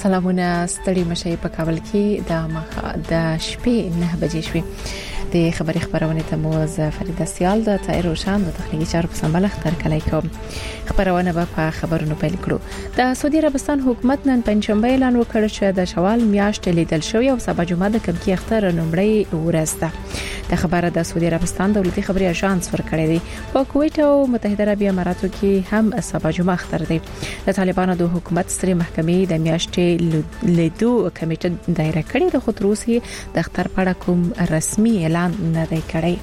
سلامونه ستړي مشي په کابل کې د شپې 9 بجې شوې د خبرونه ته موز فریده سیال د تایر روشن د تخنیکی چارو په سمبل اختر کلی کوم خبرونه په خبرونو پیل کړو د سعودي عربستان حکومت نن پنځشنبه اعلان وکړ چې د شوال میاشتې لیدل شوی او سبا جمعه د کمکی اختر نومړی ورځ ده د خبره د سعودي عربستان دولتي خبري اژانس ورکړی دی په کویت او متحده عربی اماراتو کې هم سبا جمعه اختر دی د طالبانو د حکومت ستري محکمې د میاشتې لیدو کمیټه دایره کړې د خطروسي د اختر په کوم رسمي اعلان نه دی کړی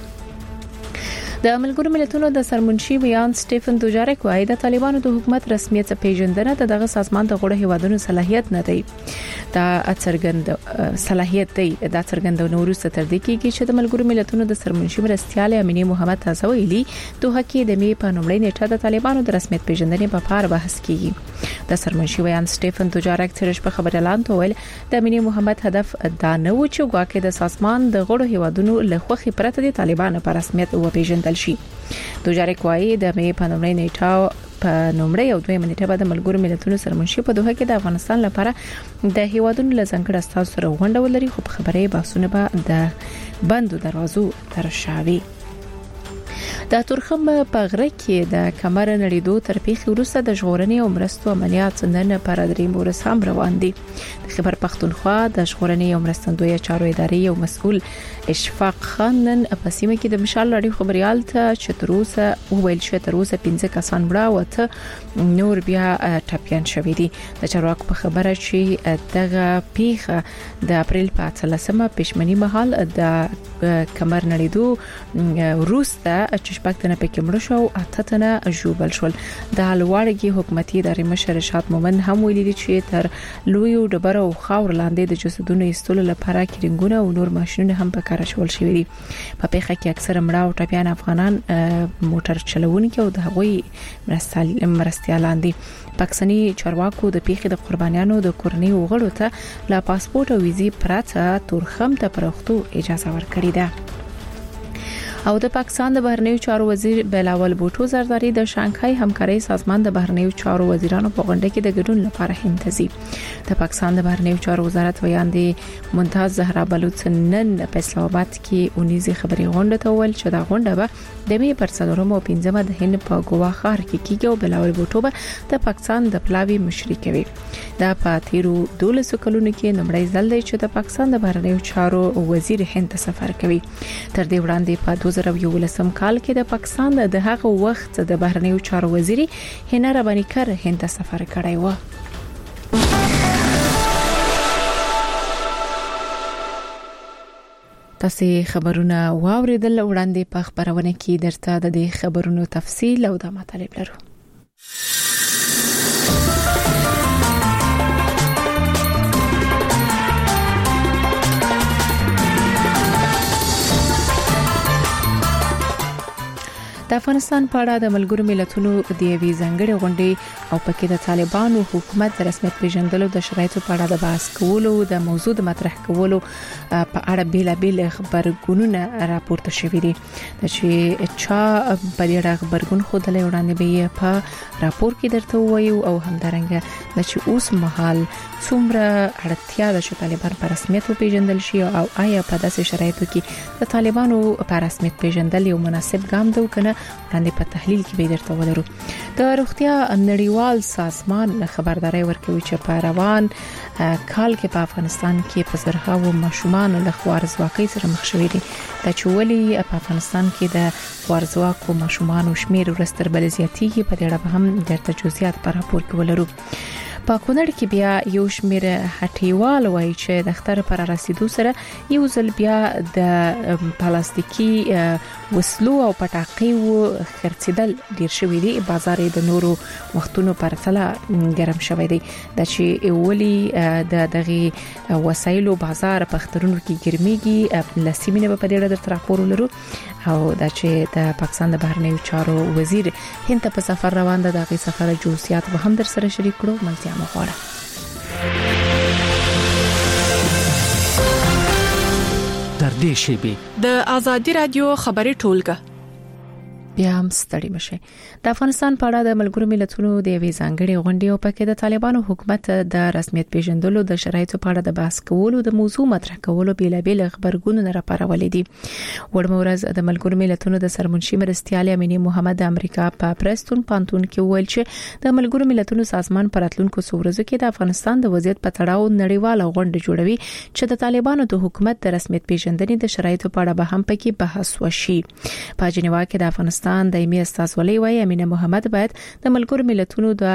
د ملګرو ملتونو د سرمنشي ویان سټيفن دوجارک وايي د طالبانو د حکومت رسمیت پیژندنه د دغه سازمان د غړو هیوادونو صلاحیت نه دی دا څرګند صلاحیت دی دا څرګند نورسته تر دې کې چې د ملګرو ملتونو د سرمنشي مرستيال امینه محمد تازه ویلي دوه کې د می په نومړی نیټه د طالبانو د رسمیت پیژندنې په اړه بحث کیږي د سرمنشي ویان سټيفن دوجارک ترش په خبر اعلان ویل د امینه محمد هدف دا نه و چې ګواکې د سازمان د غړو هیوادونو له خوخي پرته د طالبانو په رسمیت او پیژندل شي دوجارک وايي د می په نومړی نیټه په نومړی او دوی منیټه بعد ملګرو ملتونو سرمنشي په دوه کې د افغانستان لپاره د هیوادونو لزنګړ استاد سره غونډه ولري خو په خبرې بحثونه به د بندو دروازو ترشاوي د تورخم په غره کې د کمر نړیدو تر پیښې وروسته د ژغورنې او مرستو عملیات نن پر دریم ورځ هم روان دي د خبر پښتونخوا د ژغورنې او مرستندوی چارو ادارې او مسؤل اشفاق خان نن په سیمه کې د مشال لړۍ خبريال ته چتروسه ویل شو تروسه 15 کسان مړه وته نور بیا ټاپیان شوې دي د چارواکو په خبره چې دغه پیښه د اپریل په 13مه پښمنی مهال د کمر نړیدو وروسته چې شپږتنه پکې مړ شو او اتهتنه ژوبل شول د لوړګي حکومتي ادارې مشر رشاد مومن هم ویلي چې تر لوی ډبره او خاور لاندې د جسدونو ایستلو لپاره کډینګونه او نور ماشينونه هم په کار شول شوې دي په پیښه کې اکثره مړه او ټاپیان افغانان موټر چلوونکي او د هغوی مرستيالان دي پاکستاني چارواکو د پیښې د قربانیانو د کورنۍ وغړو ته لا پاسپورت او ویزي پراته تورخم ته پرختو اجازه ورکړې ده او د پاکستان د بهرنیو چارو وزیر بلاول بوټو زرداری د شانګهای همکاري سازمان د بهرنیو چارو وزیرانو په غونډه کې د ګډون لپاره هندسي د پاکستان د بهرنیو چارو وزارت ویاندې ممتاز زهرا بلوچ نن په اسلام آباد کې اونیزي خبري غونډه ته ول چې دا غونډه به د می پر څلورم او پنځمه د هند په ګوا ښار کې کیږي او بلاول بوټو به د پاکستان د پلاوی مشري کوي دا په تیرو 12 کلونو کې نمړی ځل دی چې د پاکستان د بهرنیو چارو وزیر هند ته سفر کوي تر دې وړاندې په 2011 کال کې د پاکستان د هغه وخت د بهرنیو چارو وزیر هنا ربانی کر هند ته سفر کړی و تاسو خبرونه واوریدل وړاندې په خبرونه کې درته د دې خبرونو تفصیل او د مطالب لرو د افغانستان په اړه د ملګرو ملتونو د یوې ځانګړې غونډې او پکې د طالبانو حکومت د رسمیت پیژندلو د شرایطو په اړه د بحث کولو د موضوع د مطرح کولو په اړه بیلابیل خبرګونونه راپورته شوې دي چې چا په دې اړه خبرګون خوده وړاندې به په راپور کې درته وایو او همدارنګه د چې اوس مهال څومره اړتیا ده چې طالبان په رسمیت پیژندل شي او آیا په داسې شرایطو کې د طالبانو په رسمیت پیژندل یو مناسب ګام دی کنه وړاندې په تحلیل کې به درته ولرو د روغتیا نړیوال سازمان خبرداري ورکوي چې په روان کال کې په افغانستان کې په زرهاو ماشومان له خوارزواکۍ سره مخ شوي دي د چولي په افغانستان کې د خوارزواکو ماشومان شمیر ورستر بل زیاتېږي په دې اړه هم درته جزئیات په راپور کې ولرو په کونړ کې بیا یو شمیر هټیوال وایي چې د اختر پر رسیدو سره یو ځل بیا د پلاستیکي وسلو او پټاقیو خرڅیدل ډیر شوی دی بازار د نورو وختونو پرتله ګرم شوی دی د چې اولی د دغه وسایلو بازار په اخترونو کې ګرميږي لسیمینه په دې اړه راپور ولرو او د چې د پاکستان د بهرنیو چارو وزیر هند په سفر روان ده دغه سفر جوسیات به هم در سره شریک کړو ملتیا مخوره در دې شیبه د ازادي رادیو خبري ټولګه بیا هم ستړي مشه. د افغانستان په اړه د ملګرو ملتونو د یوې ځانګړي غونډې او پکې د طالبانو حکومت د رسمیت پیژندلو د شرایطو په اړه د بحث کولو د موضوع مطرح کولو بیلابل خبرګونونه راپارولې دي. ورمورز د ملګرو ملتونو د سرمنشي مرستيال امینه محمد د امریکا په پرستون پانتون کې ویل چې د ملګرو ملتونو سازمان پر راتلونکو څورزو کې د افغانستان د وضعیت په تړاو نړیواله غونډه جوړوي چې د طالبانو د حکومت د رسمیت پیژندنې د شرایطو په اړه به هم پکې بحث وشي. په جنیوا کې د افغانستان دایمي استازولۍ وايي امینه محمد باید د ملګرو ملتونو د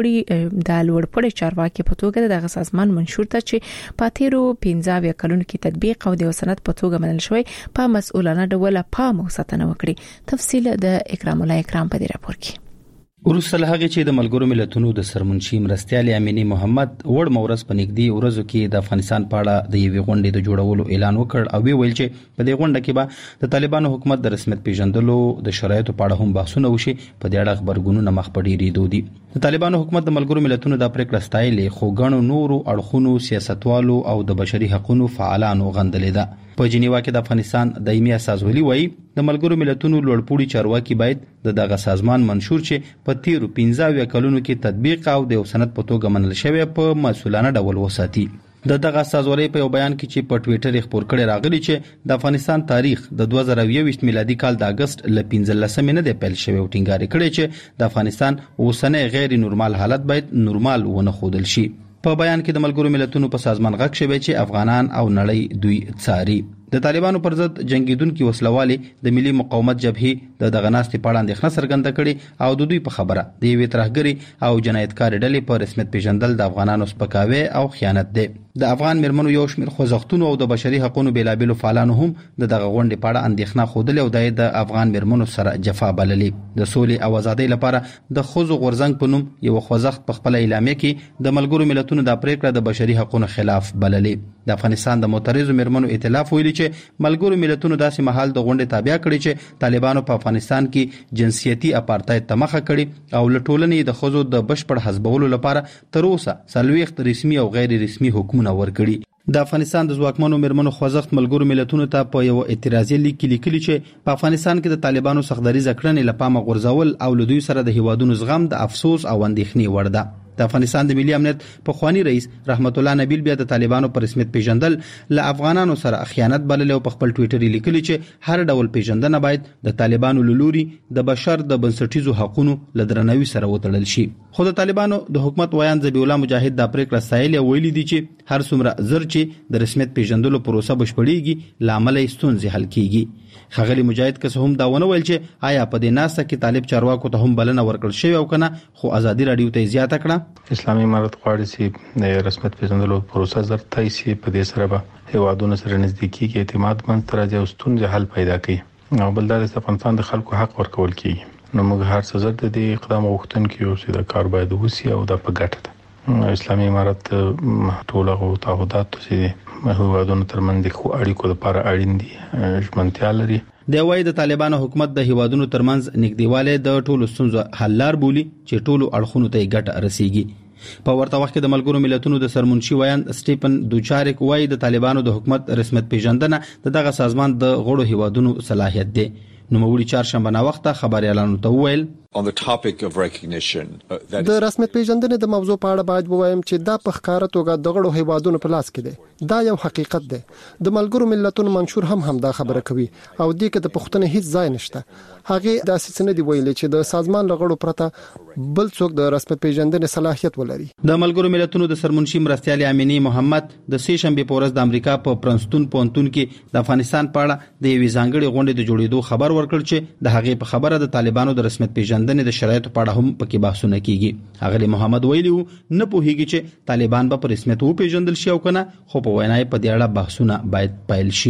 لوړپوړي چارواکي په توګه دغه سازمان منشور ته چې په تیرو 15 کلونو کې تطبیق او د سند په توګه منل شوی په مسؤلانه ډول پام او ساتنه وکړي. تفصیل د اکرام الله اکرام په دې راپور کې. ورسره هغه چې د ملګرو ملتونو د سرمنشي مرستيال امینه محمد وړ مورز په نګدي ورځو کې د افغانستان په اړه د یوې غونډې د جوړولو اعلان وکړ او ویل چې په دې غونډه کې به د طالبانو حکومت د رسمیت پیژندلو د شرایطو په اړه هم بحثونه وشي. په دې اړه خبرګونونه مخ په ډیرې دودي. د طالبانو حکومت د ملګرو ملتونو د پریکړه ستایلې خو غنو نورو اړخونو سیاستوالو او د بشري حقوقو فعالانو غندلې ده. په جنیوا کې د افغانستان دایمي استازولي وايي د ملګرو ملتونو لوړپوړي چارواکي باید دغه سازمان منشور چې په تیرو 15 کلونو کې تطبیق او د سند په توګه منل شوی په مسؤلانه ډول وساتي. دغه استازولي په یو بیان کې چې په ټوئیټر خبر کړي راغلي چې د افغانستان تاریخ د 2021 میلادي کال د اگست ل 15 نه د پیل شوی او ټینګار کړي چې د افغانستان اوسنۍ غیر نورمال حالت باید نورمال ونه خودل شي. په بیان کې د ملګرو ملتونو په سازمان غږ شوی چې افغانان او نړۍ دوی څاري. د طالبانو پر ضد جنگیدونکو وسلوالي د ملي مقاومت جبهې د غناستې په اړه اندېښنه څرګنده کړې او د دوی په خبره د یوې ترهګري او جنایتکار ډلې په رسمیت پیژندل د افغانانو سپکاوی او خیانت دی. د افغان مرمنو یو شمېر خوځښتونو او د بشري حقوقو بیلابل فعالانو هم دغه غونډې په اړه اندېښنه خوده او د افغان مرمنو سره جفا بللې. د سولې او ازادۍ لپاره د خوځو غورځنګ په نوم یو خوځښت په خپل اعلامیه کې د ملګرو ملتونو د پریکړه د بشري حقوقو خلاف بللې. د افغانستان د معترضو مرمنو ائتلاف ویلي چې ملګرو ملتونو داسې مهال د غونډې تابع کړي چې طالبانو په افغانستان کې جنسيتي اپارټاید ته مخه کړي او لټولنې د خزو د بشپړ حزبولو لپاره تر اوسه سلويخت رسمي او غیر رسمي حکومت ورکړي. د افغانستان د ځواکمنو مرمنو خوځښت ملګرو ملتونو ته په یو اعتراضي لیک کې لیکلي چې په افغانستان کې د طالبانو سختدریزه کړنې لپاره غورځول او لدوی سره د هیوادونو زغم د افسوس او اندېښنې وړ ده. د افغانستان د ملي امنیت په خواني رئیس رحمت الله نبیل بیا د طالبانو پر رسمیت پیژندل ل افغانانو سره خیانت بلل او په خپل ټوئیټر لیکلی چې هر ډول پیژندنه باید د طالبانو لوري د بشر د بنسټیزو حقوقو لدرنوي سره وتړل شي. خو د طالبانو د حکومت ویان ذبیح الله مجاهد د پریکړه سایل ویلي دي چې هر څومره زر چې د رسمیت پیژندلو پروسه بشپړیږي لامل ستونزې حل کیږي. خغلی مجاهد که هم دا ونه ویل چې آیا په دې ناسه کې طالب چارواکو ته هم بلنه ورکړل شوی او کنه خو ازادي رادیو ته زیاته کړه. اسلامي امارت غواړي چې د رسمیت پیژندلو پروسه زر تای شي په دې سره به هیوادونو سره نزدیکی کې اعتماد منځ ته راځي او ستونزې حل پیدا کوي او بل د افغانستان د خلکو حق ورکول کیږي. نو موږ هر څه زر د دې اقدام غوښتونکو یو چې د کار باید وسی او د په ګټه ده. اسلامي امارت ټول هغه تعهدات چې هیوادونو ترمنځ خو اړیکو لپاره اړین دي ژمنتیا لري. د وای د طالبانو حکومت د هیوادونو ترمنځ نږدېواله د ټولو ستونزو حل لار بولی چې ټولو اړخونو ته ګټه رسیږي. په ورته وخت کې د ملګرو ملتونو د سرمنشي ویان سټیفن دوچارک وای د طالبانو د حکومت رسمیت پیژندنه دغه سازمان د غړو هیوادونو صلاحیت دی. نو مولي چهارشنبه نا وخت خبري اعلان ته ویل on the topic of recognition د رسمیت پیژندنې د موضوع په اړه باید ووایم چې دا په ښکارا توګه د غړو هیوادونو په لاس کې دی. دا یو حقیقت دی. د ملګرو ملتونو منشور هم دا خبره کوي او دې کې د پښتنې هیڅ ځای نشته. هغه د اساس نه دی ویلي چې د سازمان لغړو پرته بل څوک د رسمیت پیژندنې صلاحیت ولري. د ملګرو ملتونو د سرمنشي مرستيال امینه محمد د سې شنبه په ورځ د امریکا په پرنستون پونتون کې د افغانستان په اړه د یوې ځانګړي غونډې د جوړېدو خبر ورکړ چې د هغې په خبره د طالبانو د رسمیت پیژندنې د شرایطو په اړه هم پکې بحثونه کیږي. هغه محمد ویلی نه پوهیږي چې طالبان به په رسمیت وپیژندل شي او کنه خو په وینای په دې اړه بحثونه باید پیل شي.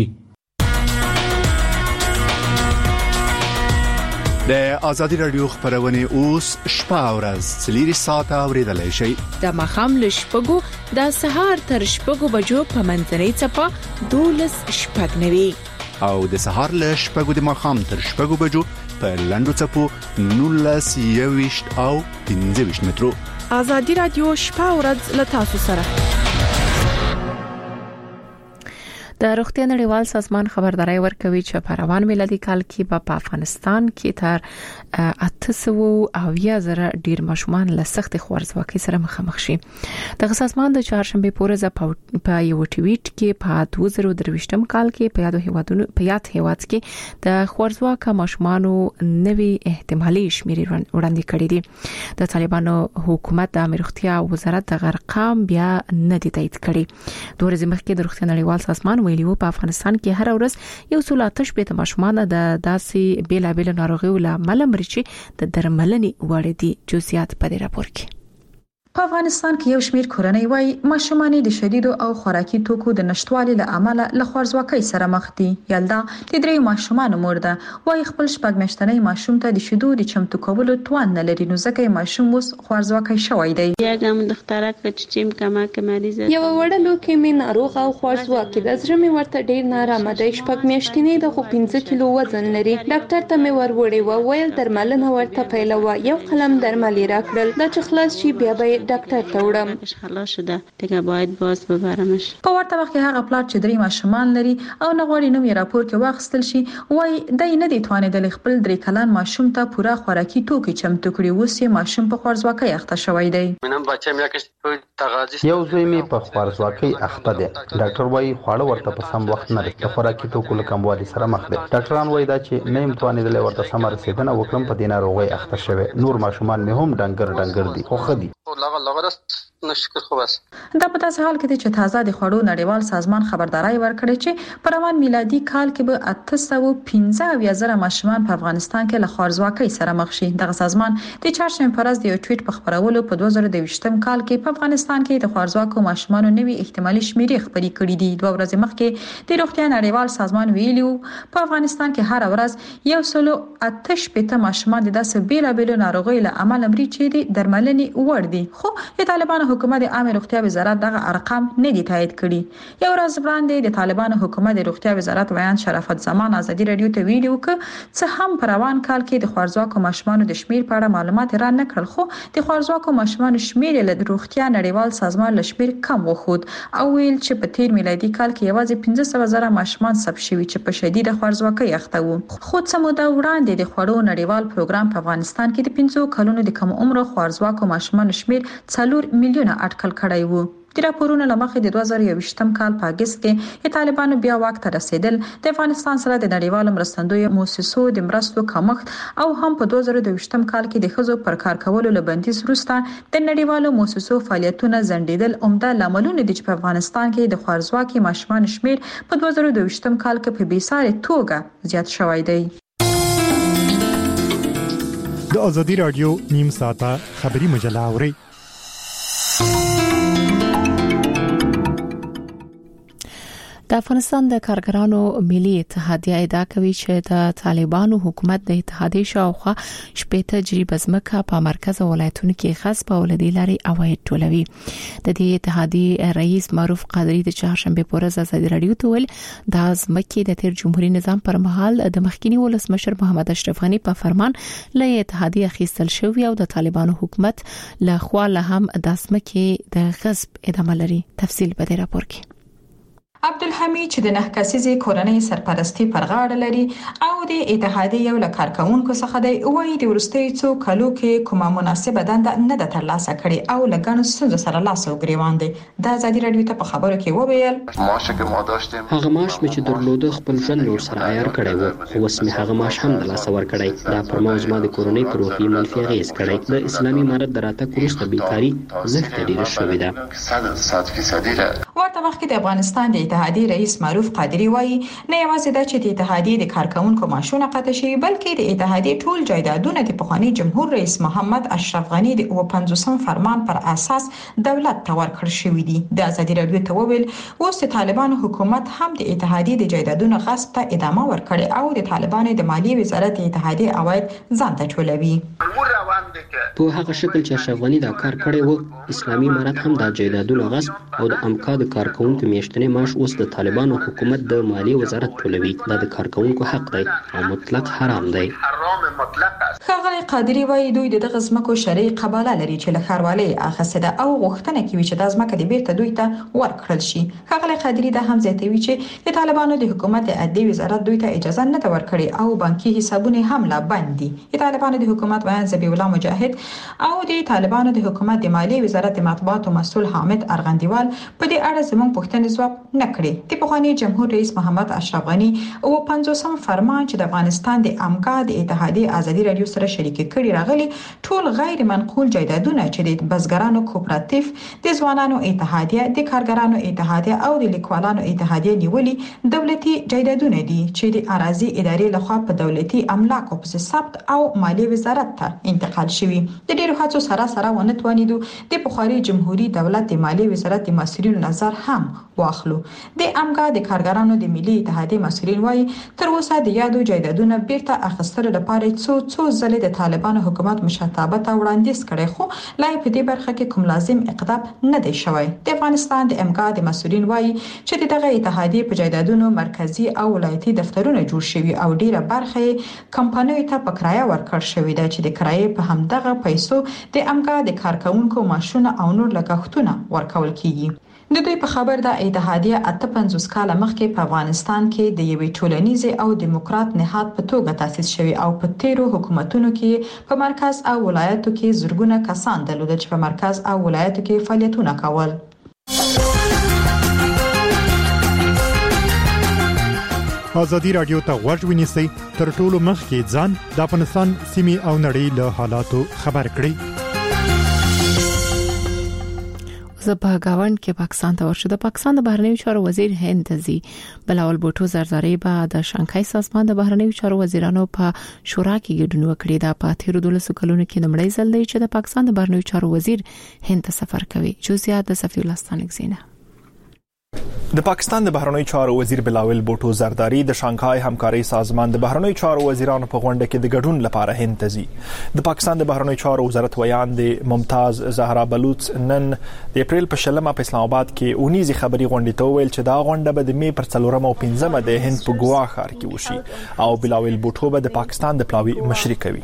د ازادي رادیو خبرونه اوس شپه او ورځ 3 ساعته اوریدلای شئ. د مخام له شپږو د سهار تر شپږو بجو په منځنۍ چپه 12 شپږ نوي او د سهار له شپږو د مخام تر شپږو بجو په لندو چپو 19 او 15 مترو. ازادي رادیو شپه او ورځ له تاسو سره. د د روغتیا نړیوال سازمان خبرداري ورکوي چې په روان میلادي کال کې په افغانستان کې تر 800 ډیر ماشومان له سخت خوارځواکۍ سره مخامخ شي. د سازمان د چهارشنبه پورې په یو ټویټ کې په 2023 کال کې په یاد هیواد کې د خوارځواکه ماشومانو نوي احتمالي شمیرې وړاندې کړې دي. د طالبانو حکومت د روغتیا وزارت د ارقام بیا نه دي تایید کړي. دوه ورځې مخکې د روغتیا نړیوال سازمان ویلي په افغانستان کې هر ورځ یو څو لا تشبيه ماشومان د داسې بیلابل ناروغیو له امله مري چې د درملنې وړ دي. جزئیات په دې راپور کې. په افغانستان کې یو شمېر کورنۍ وايي ماشومان د شدیدو او خوراکي توکو د نشټوالي له امله له خوارځواکۍ سره مخ دي. یلدا د درې ماشومان مور ده وايي خپل شپږ میاشتنی ماشوم ته د شیدو د چمتو کولو توان نه لري، نو ځکه ماشوم اوس خوارځواکۍ شوی دی. یګم دختره کچچیم کمک مریض یو وړلو کې مې ناروغ او خوارځواکۍ د زړه مې ورته ډیر نارامه دی. شپږ میاشتنی د خو 15 کیلو وزن لري. ډاکټر ته مې وروړې و ویل درملنه ورته پیلوه. یو قلم درمل راکړل دا چې خلاص شي بیا به ډاکټر ته وړم. خلاص شده دیگه باید باز ببرمش. په ورته وخت کې هغه پلار چې درې ماشومان لري او نه غواړي نوې راپور کې واخیستل شي وای دای نه دی توانېدل خپل 3 کلن ماشوم ته پوره خوراکي توکي چمتو کړي. اوس یې ماشوم په خوارځواکۍ اخته شوی دی. یو زوی می په خوارځواکۍ اخته دی. ډاکټر وایي خواړه ورته په سم وخت نه لري. خوراکي توکو له کموالي سره مخ دی. ډاکټران وایي دا چې نه امتوانېدل ورته سم رسیدنه وکړم په دینه روغي اخته شوی. نور ماشومان مې هم ډنګر دي خو خدي نشکر خو بس دا په تاسو حال کې چې تازه د خوړو نړیوال سازمان خبرداري ورکړي چې په روان میلادي کال کې به 815,000 ماشومان په افغانستان کې له خوارځواکۍ سره مخ شي. دغه سازمان د چهارشنبه پر ورځ د یو ټویټ په خبرولو په 2023 کال کې په افغانستان کې د خوارځواکو ماشومانو نوي احتمالي شمیرې خبري کړې دي. دوه ورځې مخکې د روغتیا نړیوال سازمان ویلو په افغانستان کې هر ورځ یو سلو 8 ماشومان د داسې بیلابل ناروغیو له امله مري چې د درملنې وړ دي. خو د طالبانو حکومت د عامه روغتیا وزارت دغه ارقام نه دي تایید کړي. یو ورځ وړاندې د طالبانو حکومت د روغتیا وزارت ویان شرافت زمان ازادي رادیو ته ویلي و چې څه هم په روان کال کې د خوارځواکو ماشومانو د شمیر په اړه معلومات را نه کړل، خو د خوارځواکو ماشومانو شمیر له روغتیا نړیوال سازمان له شمیر کم وخود او ویل چې په تیر میلادي کال کې یوازې 15,000 ماشومان ثبت شوي چې په شدید خوارځواکۍ اخته وو. خو څه موده وړاندې د خوړو نړیوال پروګرام په افغانستان کې د 15 کلونو د کم عمر خوارځواکو ماشومانو شمیر 4 میلیونه اټکل کړی وو. د راپورونو لمخې د 2023 کال په اگست کې د طالبانو بیا واک ته رسیدل د افغانستان سره د نړیوالو مرستندوی مؤسسو د مرستو کمښت او هم په 2023 کال کې د ښځو پر کار کولو له بندیز وروسته د نړیوالو مؤسسو فعالیتونه ځنډیدل عمده لاملونه دي چې په افغانستان کې د خوارځواکۍ ماشومان شمیر په 2023 کال کې په بیساري توګه زیات شوی دی. د ازادي رادیو نیم ساعته خبری مجله اوري. د افغانستان د کارګرانو ملي اتحادیه ادعا کوي چې د طالبانو حکومت د اتحادیې شاوخوا شپږ تجربه ځمکه په مرکز ولایتونو کې خاص په ولدي لاري عواید ټولوي. د دې اتحادیې رئیس معروف قادری د چهارشنبه په ورځ ازادي رادیو ته ویل د ځمکې د تیر جمهوریت نظام پر مهال د مخکینی ولسمشر محمد اشرف غنی په فرمان له اتحادیې اخیستل شوی او د طالبانو حکومت له خوا له هم د ځمکې د غصب ادامه لري. تفصیل په دې راپور کې. عبدالحمید چې د 9 کسیزې کورنۍ سرپرستی پر غاړه لري او د اتحادیې یو کارکونکو څخه دی، وایي د ورستۍ څو کلو کې کومه مناسبه دنده نه ده ترلاسه کړې او لګانو ستونزو سره لاس او ګریوان دی. د ازادي رادیو ته په خبرو کې وویل هغه معاش مې چې درلوده خپل ژوند نور سره عیار کړی و، خو اوس مې هغه معاش هم د لاسه ورکړی. دا پر ما زما د کورنۍ پر روحي منفي اغېز کړی. د اسلامي امارت د راتګ وروسته بیکاري زښته ډېره شوې ده. ورته وخت کې د افغانستان د اتحادیې رئیس معروف قادری وایي نه یوازې د چې د اتحادیې د کارکونکو معاشونه قطع شي، بلکې د اتحادیې ټول جایدادونه د پخوانی جمهور رئیس محمد اشرف غنی د 50 فرمان پر اساس دولت ته ورکړل شوی دی. د ازادي رادیو ته وویل اوس د طالبانو حکومت هم د اتحادیې د جایدادونو غصب ته ادامه ورکړي او د طالبانو د مالیې وزارت د اتحادیې عواید ځان ته ټولوي. په هغه شکل چې اشرف غنی دا کار کړی و، اسلامي امارت هم د جایدادونو غصب او د امکا د کارکونکو میاشتنی معاش اوس د طالبانو حکومت د مالیې وزارت ټولوي. دا د کارکونکو حق دی او مطلق حرام دی. ښاغلی قادری وایي دوی دغه ځمکو شرعي قباله لري چې له ښاروالۍ اخیسته ده او غوښتنه کوي چې د ځمکه د بیرته دوی ته ورکړل شي. ښاغلی قادری دا هم زیاتوي چې د طالبانو د حکومت د عدلي وزارت دوی ته اجازه نه ده ورکړې او بانکي حسابونه هم لا بند دي. د طالبانو د حکومت بیان ذبیح الله مجاهد او د طالبانو د حکومت د مالیې وزارت د مطبوعاتو مسؤل حامد ارغندیوال په دې اړه زموږ پوښتنې ځواب نه کړې. د پخوانی جمهور رئیس محمد اشرف غنی او 50م فرمان چې د افغانستان د امکا د اتحادیې ازادي رادیو سره شریک کړي راغلي ټول غیر منقول جایدادونه چې د بزګرانو کوپراتیف، د ځوانانو اتحادیه، د کارګرانو اتحادیه او د لیکوالانو اتحادیه نیولي دولتي جایدادونه دي چې د اراضي ادارې لخوا په دولتي املاکو په ثبت او مالیې وزارت ته انتقال شوي. د ډیرو هڅو سره ونه توانیدو د بخاري جمهوریت دولت د مالیې وزارت د مسؤلینو نظر هم واخلو. د امګا د کارګرانو د ملي اتحادیې مسؤلین وایي تر اوسه د یادو جایدادونو بیرته اخیستلو لپاره څو ځلې د طالبانو حکومت مشرتابه ته وړاندیز کړي خو لا په دې برخه کې کوم لازم اقدام نه دی شوی. د افغانستان د امګا د مسؤلین وایي چې دغه اتحادیې په جایدادونو مرکزی او ولایتي دفترونه جوړ شوي او ډیره برخه کمپنیو ته په کرایه ورکړل شوې ده چې د کرایې په همدغه پیسو د امګا د کارکونکو معاشونه او نور لګښتونه ورکول کیږي. د دوی په خبر د اتحادیه 58 کال مخکې په افغانستان کې د یوې ټولنیزې او دیموکرات نهاد په توګه تاسیس شوی او په تیرو حکومتونو کې په مرکز او ولایتو کې زرګونه کسان درلودل چې په مرکز او ولایتو کې فعالیتونه کول. ازادي رادیو ته غوږ ونیسئ تر ټولو مخکې ځان د افغانستان سیمې او نړۍ له حالاتو خبر کړئ. په گاوند کې پاکستان ته ورشو. د پاکستان د بهرنیو چارو وزیر هند زی بلاول بوټو زرداری به د شانګهای سازمان د بهرنیو چارو وزیرانو په شورا کې ګډون وکړي. دا په 13 کلونو کې نمړی ځل دی چې د پاکستان د بهرنیو چارو وزیر هند ته سفر کوي. جزئیات د صفی الله ستانکزینه. د پاکستان د بهرنیو چارو وزیر بلاول بوټو زرداری د شانګهای همکاري سازمان د بهرنیو چارو وزیرانو په غونډه کې د ګډون لپاره هند ته ځي. د پاکستان د بهرنیو چارو وزارت ویان د ممتاز زهرا بلوچ نن د اپریل په 16 په اسلام آباد کې اونیزي خبري غونډه ته ویل چې دا غونډه به د می پر 4 او 15 د هند په ګوا ښار کې وشي او بلاول بوټو به د پاکستان د پلاوي مشري کوي.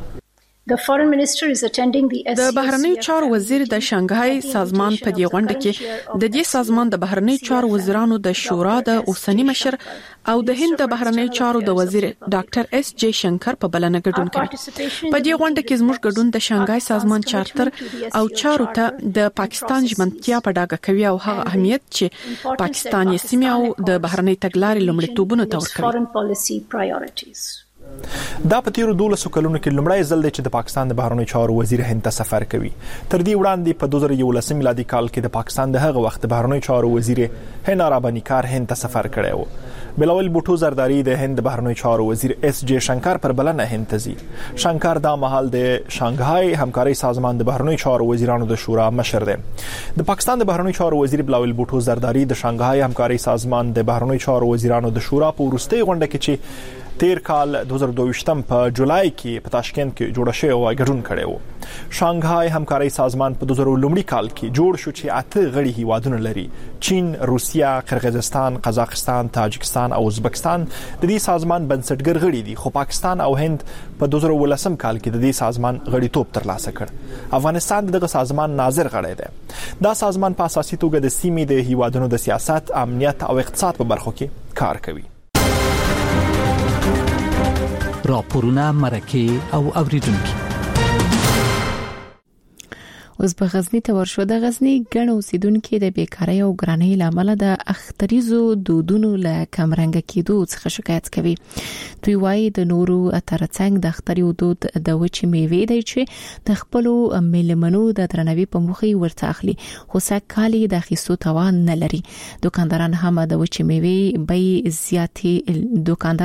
د بهرنیو چارو وزیر د شانګهای سازمان په دې غونډه کې د دې سازمان د بهرنیو چارو وزیرانو د شورا د اوسنی مشر او د هند د بهرنیو چارو د وزیر ډاکټر اس جے شنکر په بلنه ګډون کوي. په دې غونډه کې زموږ ګډون د شانګهای سازمان چارټر او چارو ته د پاکستان ژمنتیا په ډاګه کوي او هغه اهمیت چې پاکستان یې سیمه او د بهرنی تګلارې لومړیتوبونه تورکوي. دا په تیرو 12 کلونو کې لومړی ځل دی چې د پاکستان د بهرنیو چارو وزیر هند ته سفر کوي. تر دې وړاندې په 2011 میلادي کال کې د پاکستان د هغه وخت بهرنیو چارو وزیر هنا رابانی کار هند ته سفر کړی و. بلاول بوټو زرداری د هند بهرنیو چارو وزیر اس جے شنکر پر بلنه هند ته ځي. شنکر دا مهال د شانګهای همکاري سازمان د بهرنیو چارو وزیرانو د شورا مشر دی. د پاکستان د بهرنیو چارو وزیر بلاول بوټو زرداری د شانګهای همکاري سازمان د بهرنیو چارو وزیرانو د شورا په وروستۍ غونډه کې چې تیر کال 2022 په جولای کې په تاشکند کې جوړ شوی او ګډون کړی و. شانګهای همکاري سازمان په 2000 کال کې جوړ شو چې 8 غړي هیوادونه لري: چین، روسیا، قرغیزستان، قزاقستان، تاجکستان او ازبکستان د دې سازمان بنسټګر غړي دي. خو پاکستان او هند په 2018 کال کې د دې سازمان غړیتوب ترلاسه کړ. افغانستان دغه سازمان ناظر غړی دی. دا سازمان په اساسي توګه د سیمې د هیوادونو د سیاست، امنیت او اقتصاد په برخو کې کار کوي. راپورونه مرکه او اوریدونکو. اوس په غزنی ته ورشو. د غزنی ګڼ اوسیدونکو د بیکاری او ګرانۍ لامل د اختریزو دودونو له کمرنګ کېدو څخه شکایت کوي. دوی وايي د نورو ترڅنګ د اختریو دود د وچې میوې دی چې د خپل ملمنو د درنوي په مخې ورته اخلي، خو سکهالي د اخیستو توان نه لري. دکانداران هم د وچې میوې بیې زیاتې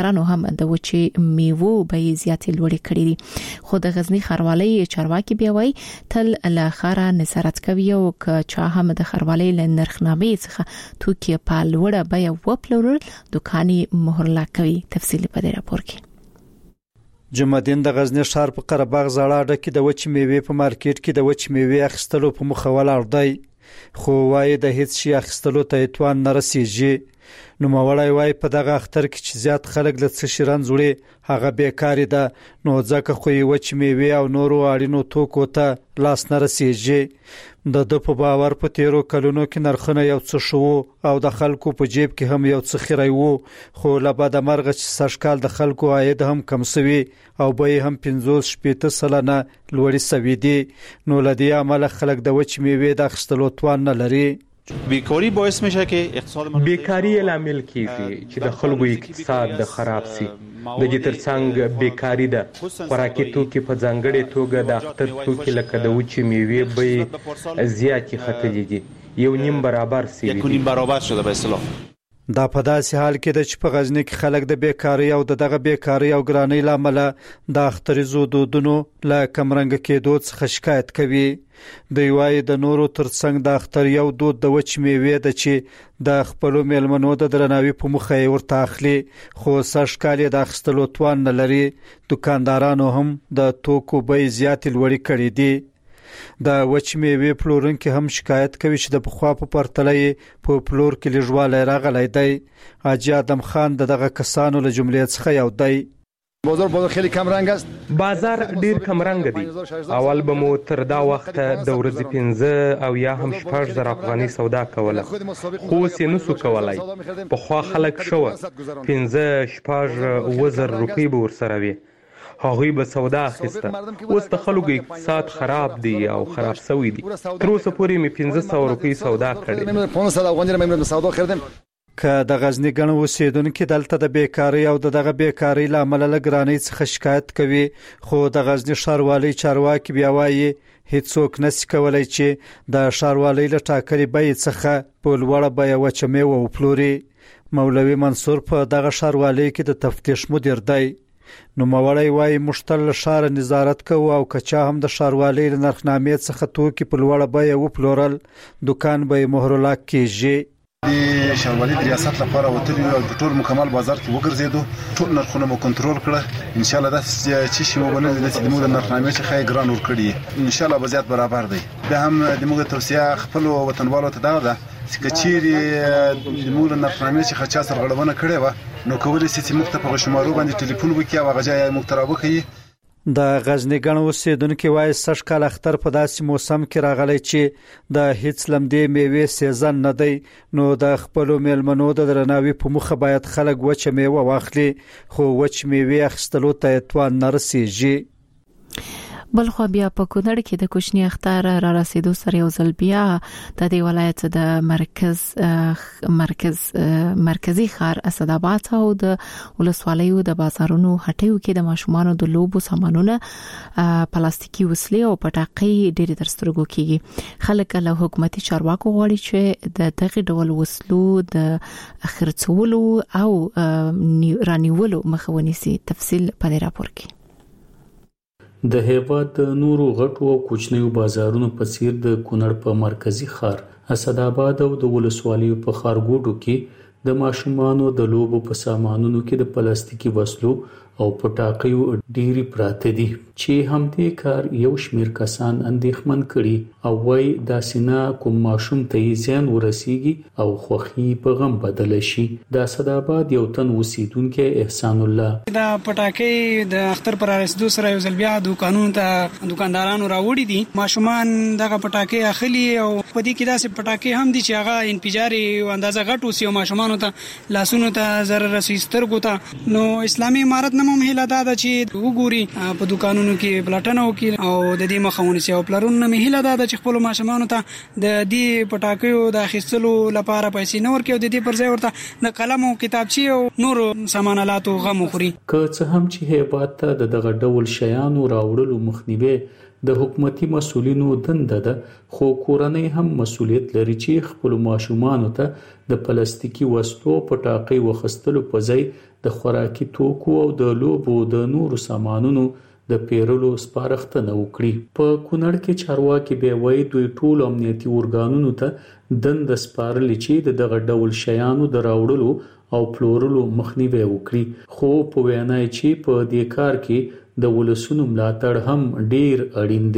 لوړې کړې دي. خو د غزنی ښاروالۍ چارواکي بیا وايي تل له خارا نظارت کوي او که چا هم د خروالۍ له نرخنامې څخه توکي په لوړه بیه وپلورل دکاني مهرلا کوي. تفصیل په دې راپور کې. جمعدین د غزنی ښار په قرهباغ زړه اډه کې د وچ میوې په مارکیټ کې د وچ میوې اخیستلو په مخه ولاړ دی، خو وايي د هیڅ شي اخیستلو ته توان نه رسیږي. نو مولای وای په دغه اختر کې چې زیات خلک له څه شران جوړي هغه بیکاری ده نو ځکه خو یې وچ میوه او نورو اړینو توکو ته لاس نه رسیږي د په باور په تیرو کلونو کې نرخونه یو څه شو او د خلکو په جیب کې هم یو څه خیرای وو خو لبا د مرغ چې سشکال د خلکو عاید هم کم سوي او به هم 50 سلنه لوړی سوي دي نو لدی عمل خلک د وچ میوه د اخستلو توان نه لري بیکاری باعث میشه که اقتصاد بیکاری لامل کیږي چې د خلکو اقتصاد د خراب سي د دې ترڅنګ بیکاری ده خوراکي توکي په ځانګړي توګه د اختر توکي لکه د وچې میوې به زیاتې ختلې دي یو نیم برابر سي یو برابر شده به اصطلاح دا په داسې حال کې د چې په غزنی کې خلک د بیکاری او دغه بیکاری او ګرانۍ لامل د اخترزو دودونو لا کمرنګ کېدو څخه شکایت کوي د یوای د نورو ترڅنګ د اختر یو دود د وچ میوه د چې د خپل میلمنو د درناوي په مخه ورته اخلي خو سشکال د اخستلو توان نه لري دکاندارانو هم د توکو بیې زیات لوړې کړې دي د وچ میوه پلورونکو هم شکایت کوي چې د بخوا په پرتلې په پلور کې لږوالی راغلی دی حاجی آدم خان دغه کسانو له جملې څخه یو دی بازار خیلی کم رنگ است بازار ډیر کم رنگ دی اول به مو تر دا وخت د ورځې 15 او یا هم 4000 افغاني سودا کوله خو سینوسو کولای په خوا خلک شو 15 وزر روپی به ورسره وي هغوی به سودا اخیسته اوس د خلکو اقتصاد خراب دی او خراب شوی دی تر اوسه پورې می 1500 روپی سودا کړې 500 افغاني مې سودا کړم که د غزنی ګڼ اوسیدونکو دلته د بیکاری او دغه بیکاری لامل لګرانی څخه شکایت کوي خو د غزنی ښاروالۍ چارواکي بیا وایي هیڅوک نشي کولای چې د ښاروالۍ له ټاکلي بیې څخه په لوړه بیه وچمه او پلوري مولوي منصور په دغه ښاروالۍ کې د تفتیش مدیر دی نو مولوي وایي مشتل شهر نظارت کوي او کچا هم د ښاروالۍ له نرخنامې څخه توکي په لوړه بیه وپلورل دکان به مهر لاک کیږي د ښاروالۍ د ریاست لپاره وتلی او د ټول مکمل بازار کې وګرځیدو ټول نرخونه مو کنټرول کړه ان شاء الله د چې شی مو بنل د موږ د نرخنامې څخه ګران ور کړی ان شاء الله وضعیت برابر دی به هم د موږ توصيه خپل وطنوالو ته ده چې چیرې د موږ د نرخنامې څخه چا سره غړونه کړې و نو کولای شي چې موږ ته په شمارو باندې ټلیفون وکړي او غځای موږ ترابو کوي د غزنی ګڼ اوسیدونکو وایي سشکال اختر په داسې موسم کې راغلی چې د هیڅ لمدې میوه سیزن نه دی نو د خپل میلمنو د درناوي په مخه باید خلک وچ میوه واخلي خو وچ میوه اخستلو ته توان نه رسیږي بلخو بیا په کونړ کې د کوچنی اختر را رسیدو سره یو ځل بیا د دې ولایت د مرکزی ښار اسداباد او د ولسوالیو د بازارونو هټیو کې د ماشومانو د لوبو سامانونه پلاستیکي وسلې او پټاقې ډېر درسترګو کیږي خلک له حکومتي چارواکو غواړي چې د دغه ډول وسلو د خرڅولو او رانیولو مخه ونیسي تفصیل په دې راپور کې د هیواد د نورو غټو او کوچنیو بازارونو په څیر د کونړ په مرکزی ښار اسداباد او د ولسوالیو په ښارګوټو کې د ماشومانو د لوبو په سامانونو کې د پلاستیکي وسلو او پټاقیو ډیری پراته دي چې هم دې کار یو شمیر کسان اندېښمن کړي او وای د سینا کوم ماشوم ته زیان ورسیږي او خوخي په غم بدل شي د اسداباد یو تن اوسیدونکو احسان الله د پټاقې د اختر پر رسیدو سره یو ځل بیا دکانونو ته دکاندارانو راوړي دي ماشومان دغه پټاقې اخلي او په دې کې داسې پټاقې هم دي چې هغه انفجاري او اندازه غټ وسی او ماشومان ته لاسونو ته ضرر رسیدسترګو ته نو اسلامي امارت نوم هله دا چې وګوري په دکانونو کې پلاټنو کې او د دې مخاوني او پلرونو نه هله دا چې خپل ماشومان ته د دې پټاکیو د اخیستلو لپاره پیسې نور کې او د دې پر ځای ورته د قلم او کتابچې او نور سامانالاتو غم خوري که څه هم چې هیبات ته دغه ډول شیانو راوړلو مخنیوي د حکومتي مسولینو دنده ده خو کورنۍ هم مسولیت لري چې خپل ماشومان ته د پلاستیکي وسلو پټاقې وخستلو په ځای د خوراکي توکو او د لوبو د نورو سامانونو د پیرلو سپارښتنه وکړي په کونړ کې چارواکي به وایي دوی ټول امنیتي اورګانونو ته دند سپارلې چې دغه ډول شیانو د راوړلو او پلورلو مخنیوي وکړي خو په وینا چې په دې کار کې د ولسونو ملاتړ هم ډیر اړین دی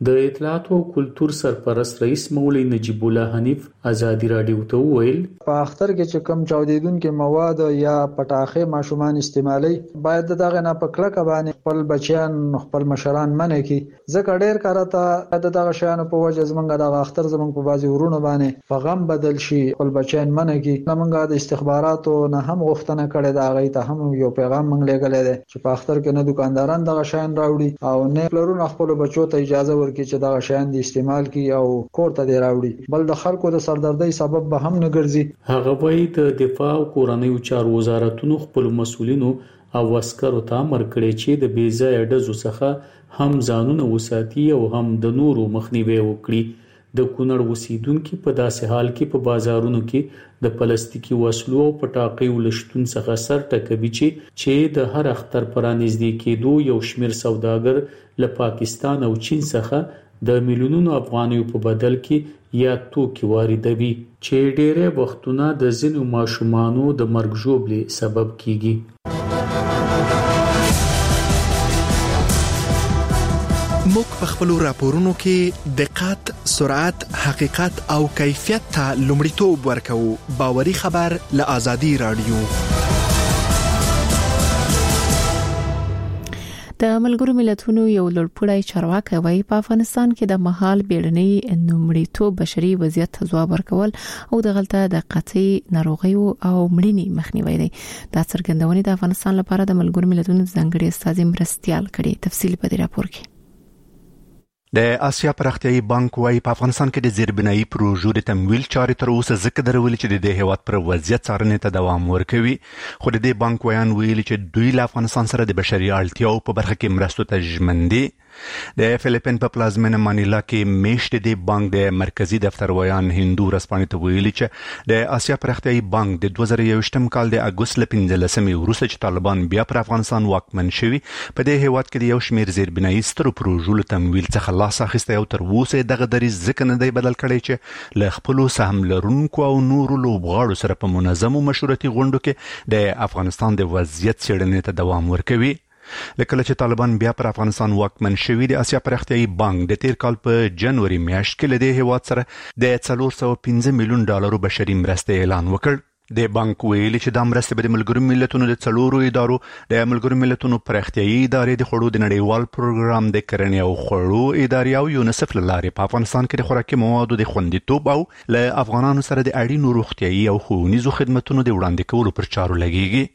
د اطلاعات او کلتور سرپرست رئیس مولوی نجیب الله حنیف ازادي رادیو ته وویل په اختر کې چې کم چاودیدونکو مواد یا پټاخې ماشومان استعمالي باید دغه نه پکړه باندې خپل بچیان خپل مشران منع کی ځکه ډېر کارته دغه شیانو په وجه زمونږ د اختر زمونږ په بازي ورونو باندې پیغام بدل شي خپل بچیان منع کی زمونږ د استخباراتو نه هم غوښتنه کړې دا غي ته هم یو پیغام مونږ لګلې ده چې په اختر کې نه دکانداران دغه شیان راوړي او نه پلرونه خپل بچو ته اجازه ورکړي چې دغه شیان د استعمال کی او کور ته دی راوړي بل د خلکو د سردردۍ سبب به هم نه ګرځي هغه وایي د دفاع او کورنیو چارو وزارتونو خپل مسؤلینو او عسکرو ته امر کړی چې د بیځای ډزو څخه هم ځانونه وساتي او هم د نورو مخنیوي وکړي د کونړ اوسیدونکو په داسې حال کې په بازارونو کې د پلاستیکي وسلو او پټاقیو لشتون څخه سر ټکوي چې د هر اختر پرانیزدي کېدو یو شمیر سوداګر له پاکستان او چین څخه د میلیونونو افغانیو په بدل کې یا توکي واردوي چې ډېرې وختونه د ځینو ماشومانو د مرګ ژوبلې سبب کیږي موږ په خپل راپورونو کې دقت، سرعت، حقیقت او کیفیت ته لومړیتوب ورکوو. باوري خبر له آزادي رادیو. د ملګرو ملتونو یو لوړپوړی چارواکي وایي په افغانستان کې د مهال بیړنۍ نومړیتوب بشري وضعیت ته ځواب ورکول او د غلطه د قطعي ناروغیو او مړینې مخنیوي دی. دا څرګندونه د افغانستان لپاره د ملګرو ملتونو ځانګړي استازي مرستيال کړي. تفصیل په دې راپور کې. د آسیا پراختیايي بانک وايي په افغانستان کې د زیربنایي پروژو د تمویل چارې تر اوسه ځکه درولې چې د هیواد پر وضعیت څارنې ته دوام ورکوي. خو د دې بانک ویان ویلي چې دوی له افغانستان سره د بشري اړتیاو په برخه کې مرستو ته ژمن دي. د فلیپین په پلازمینه مانیلا کې میشت د بانک د مرکزی دفتر ویان هندو رسپانې ته ویلي چې د آسیا پراختیايي بانک د 2021م کال د اگست ل 15مې وروسته چې طالبان بیا پر افغانستان واکمن شوي په دې هیواد کې د یو شمیر زیربنایي سترو پروژو له تمویل څخه لاس اخیسته او تر اوسه دغه دریځ ځکه نه دی بدل کړی چې له خپل سهم لرونکو او نورو لوبغاړو سره په منظمو مشورتي غونډو کې د افغانستان د وضعیت څېړنې ته دوام ورکوي. لکه چې طالبان بیا پر افغانستان واکمن شوي د آسیا پراختیايي بانک د تیر کال په جنوري میاشت کې له دې هیواد سره د 415 میلیون ډالرو بشري مرستې اعلان وکړ. د بانک ویلي چې د مرستې به د ملګرو ملتونو د څلورو ادارو د ملګرو ملتونو پراختیايي ادارې د خوړو د نړیوال پروګرام د کرنې او خوړو ادارې او یونیسف له لارې په افغانستان کې د خوراکي موادو د خوندیتوب او له افغانانو سره د اړینو روغتیايي او ښوونیزو خدماتو د وړاندې کولو پر چارو لګیږي.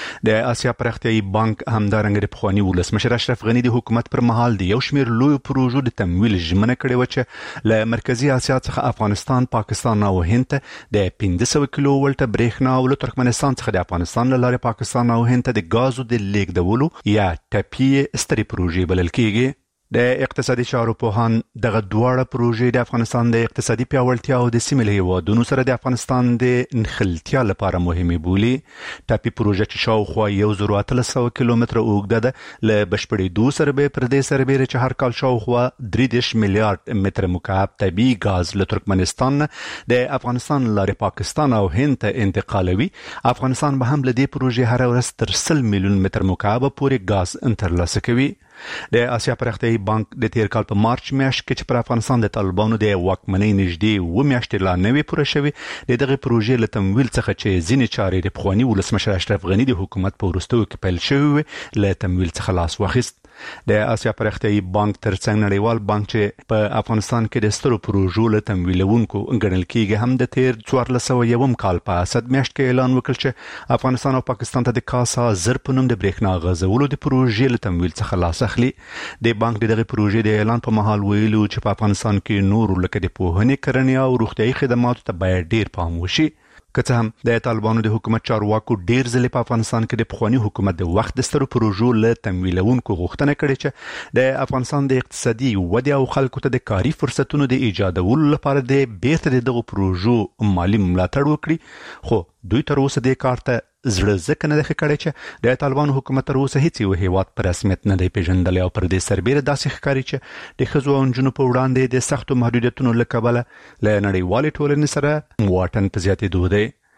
د آسیا پراختیايي بانک همدارنګه د پخوانی ولسمشر اشرف غنی د حکومت پر مهال د یو شمیر لوی پروژو د تمویل ژمنه کړې و چې له مرکزی آسیا څخه افغانستان، پاکستان او هند ته د 1500 کیلو ولټ برېښنا او له ترکمنستان څخه د افغانستان له لارې پاکستان او هند ته د غازو د لیږدولو یا ټپي ستري پروژې بلل کېږي. د اقتصادي چارو پوهان دغه دواړه پروژې د افغانستان د اقتصادي پیاوړتیا او د سیمې له هیوادونو سره د افغانستان د نښلتیا لپاره مهمه بولي. ټاپي پروژه چې شاوخوا 1300 کیلومتره اوږده ده له بشپړېدو سره به پر دې سربېره چې هر کال شاوخوا 3 میلیارډ متر مکعب طبیعي غاز له ترکمنستان د افغانستان لارې پاکستان او هند ته انتقالوي. افغانستان به هم له دې پروژې هر ورځ تر 100 میلیون متر مکعب پورې غاز ترلاسه کوي. د آسیا پراختیايي بانک د تیر کال په مارچ میاشت کې چې پر افغانستان د طالبانو د واکمنۍ نږدې و میاشتې لا نه وي پوره شوي د دغه پروژې له تمویل څخه چې ځینې چارې د پخواني ولسمشر اشرف غنی د حکومت په وروستیو کې پیل شوې له تمویل څخه لاس واخیست. د آسیا پراختیايي بانک ترڅنګ نړیوال بانک چې په افغانستان کې د سترو پروژو له تمویلونکو ګڼل کېږي هم د تیر 1401 کال په اسد میاشت کې اعلان وکړ چې افغانستان او پاکستان ته د کاسا زر په نوم د برېښنا غځولو د پروژې له تمویل څخه لاس اخلي. د بانک دغه پروژې د اعلان په مهال ویلو چې په افغانستان کې نور لکه د پوهنې، کرنې او روغتیايي خدماتو ته باید ډیر پام وشي. که څه هم د طالبانو د حکومت چارواکو ډیر ځله په افغانستان کې د پخوانی حکومت د وخت د سترو پروژو له تمویلونکو غوښتنه کړې چې د افغانستان د اقتصادي ودې او خلکو ته د کاري فرصتونو د ایجادولو لپاره د بیرته دغه پروژو مالی ملاتړ وکړي. خو دوی تر اوسه د کار ته زړه ځکه نه ده کړی چې د طالبانو حکومت تر اوسه هیڅ یو هیواد په رسمیت نه دی پیژندلی او پر دې سربیره داسې ښکاري چې د ښځو او نجونو په وړاندې د سختو محدودیتونو له کبله له نړیوالې ټولنې سره واټن په زیاتېدو دی.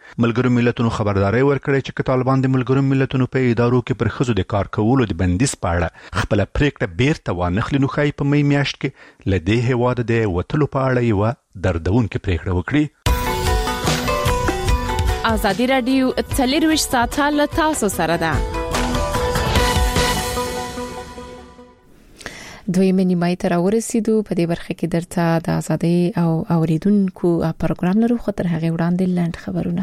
ملګرو ملتونو خبرداري ورکړې چې طالبان د ملګرو ملتونو په ادارو کې پر خزو د کار کولو د بندیز په اړه خپل پریکړه بیرته وانخلي، نو خای په می میاشت کې لدې هواد د وټلو په اړه یو دردونکې پریکړه وکړي. ازادي رادیو 24 ساعته له تاسو سره ده. دویمه نیمه تر ورسېدو په دې برخه کې درته د ازادي او اوریدونکو پروګرام لرو، خو تر هغه وړاندې لاند خبرونه.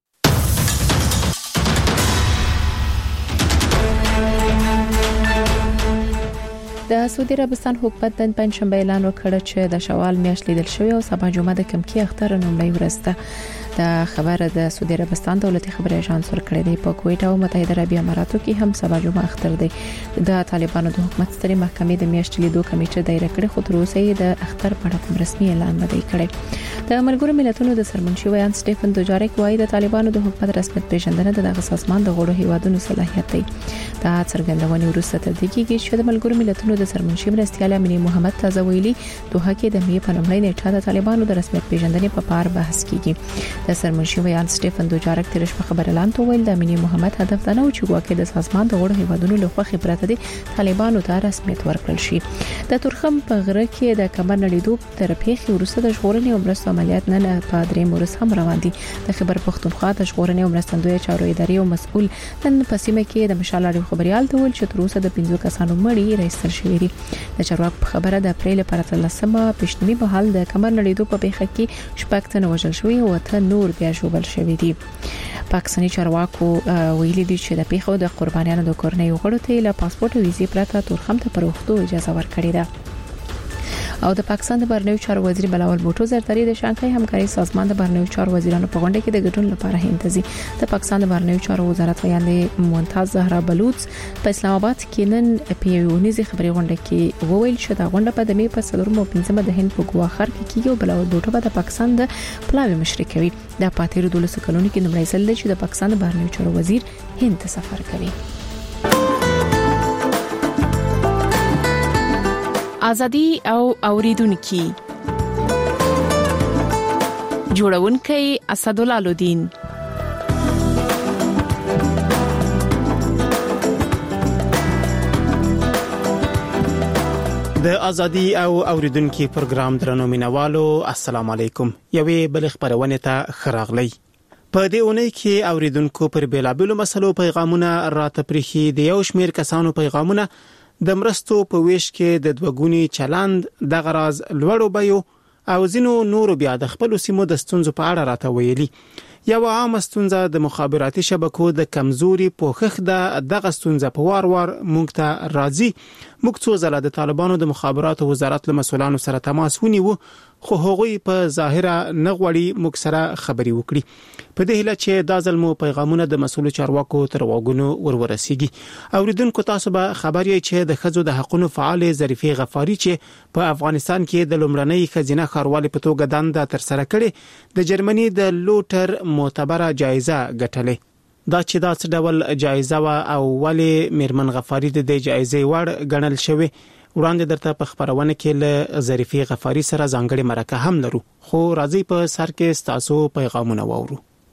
د سعودي عربستان حکومت نن پنځشنبه اعلان وکړ چې د شوال میاشت لیدل شوی او سبا جمعه د کمکی اختر نومړی ورځ ده. د خبره د سعودي عربستان دولتي خبري اژانس ورکړی دی. په کویټ او متحده عربی اماراتو کې هم سبا جمعه اختر دی. د طالبانو د حکومت ستري محکمې د میاشت لیدو کمیټه دایره کړې، خو تر اوسه یې د اختر په اړه رسمي اعلان نه دی کړی. د ملګرو ملتونو د سرمنشي ویان سټيفن دوجاریک وایي د طالبانو د حکومت رسمیت پیژندنه د دغه سازمان د غړو هیوادونو صلاحیت دی. دا څرګندونه وروسته تر دې کېږي چې د ملګرو ملتونو د سرمنشي مرستیال امینی محمد تازه ویلي دوحه کې د می په لومړۍ نیټه د طالبانو د رسمیت پیژندنې په اړه بحث کیږي. د سرمنشي ویان سټيفن دوجاریک تر شپه خبر اعلان ویل د امینی محمد هدف دا نه و چې واکه د سازمان د غړو هیوادونو له خوا خبرته دي طالبانو ته رسمیت ورکړل شي. د تورخم په غره کې د کمر نړیدو تر پیښې وروسته د ژغورنې او مرستو عملیات نن په درې مورس هم روان دي. د خبر پښتونخوا د ژغورنې او مرستندوی چارو ادارې او مسؤل نن په سیمه کې د مشال اړیو خبريال ته ویل چې تر اوسه د 15 کسانو مړی راځل شوی دي. د چارواکو خبره د اپریل پر 13مه پښتني بهال د کمر نړیدو په پیښه کې شپږ تنه وژل شوی او ته نور بیا شوبل شوی دي. پاکستاني چارواکو ویلي دي چې د پیښو د قربانیانو د کورنۍ غړو ته له پاسپورت او ویزې پرته تورخم ته پروختو اجازه ورکړې ده. او د پاکستان د بهرنیو چارو وزیر بلاول بوټو زرداری د شانګهای همکاري سازمان د بهرنیو چارو وزیرانو په غونډه کې د ګډون لپاره هند ته ځي. د پاکستان د بهرنیو چارو وزارت ویاندې ممتاز زهرا بلوچ په اسلام آباد کې نن په یو نيزي خبري غونډه کې وویل چې دا غونډه په دمه په 15 د هند په ګواخر کې کیږي او بلاول بوټو به د پاکستان د پلاوی مشري کوي. د پاتېرو 12 کلونو کې نمړی ځل چې د پاکستان د بهرنیو چارو وزیر هند ته سفر کوي. ازادي او اوریدونکو جوړونکي اسدالله الدین. د ازادي او اوریدونکو پروګرام درنو مینوالو السلام علیکم. یوې بل خبرونه ته خراغلی. په دې اونۍ کې اوریدونکو پر بیلابلو مسلو پیغامونه راته پرخي د یو شمیر کسانو پیغامونه د مرستو په ویش کې د دوګونی چلند د غراز لوړو بيو او زینو نور بیا د خپل سیمو د ستونزو په اړه راته ویلي. یو عام ستونزه د مخابراتي شبکو د کمزوري پوښښ د ستونزه په وار مونږ ته راځي. موږ څو ځله د طالبانو د مخابراتو وزارت له مسولانو سره تماس ونیو، خو هغوی په ظاهره نغوړي موږ سره خبري وکړي. په دې هله چې دا ځلمو پیغامونه د مسؤل چارواکو تر واګونو ورورسیږي. اوریدونکو تاسو به خبر یې چې د خځو د حقوقو فعال ظریفه غفاری چې په افغانستان کې د لومړنۍ خزینه خاروالي په توګه دنده تر سره کړي د جرمني د لوټر معتبره جایزه ګټلې. دا چې دا څه ډول جایزه او ولی میرمن غفاری د دې جایزې وړ ګڼل شوی. وړاندې درته په خبرونه کې له ظریفه غفاری سره ځانګړي مرکه هم لرو، خو راځي په سر کې تاسو پیغامونه واورو.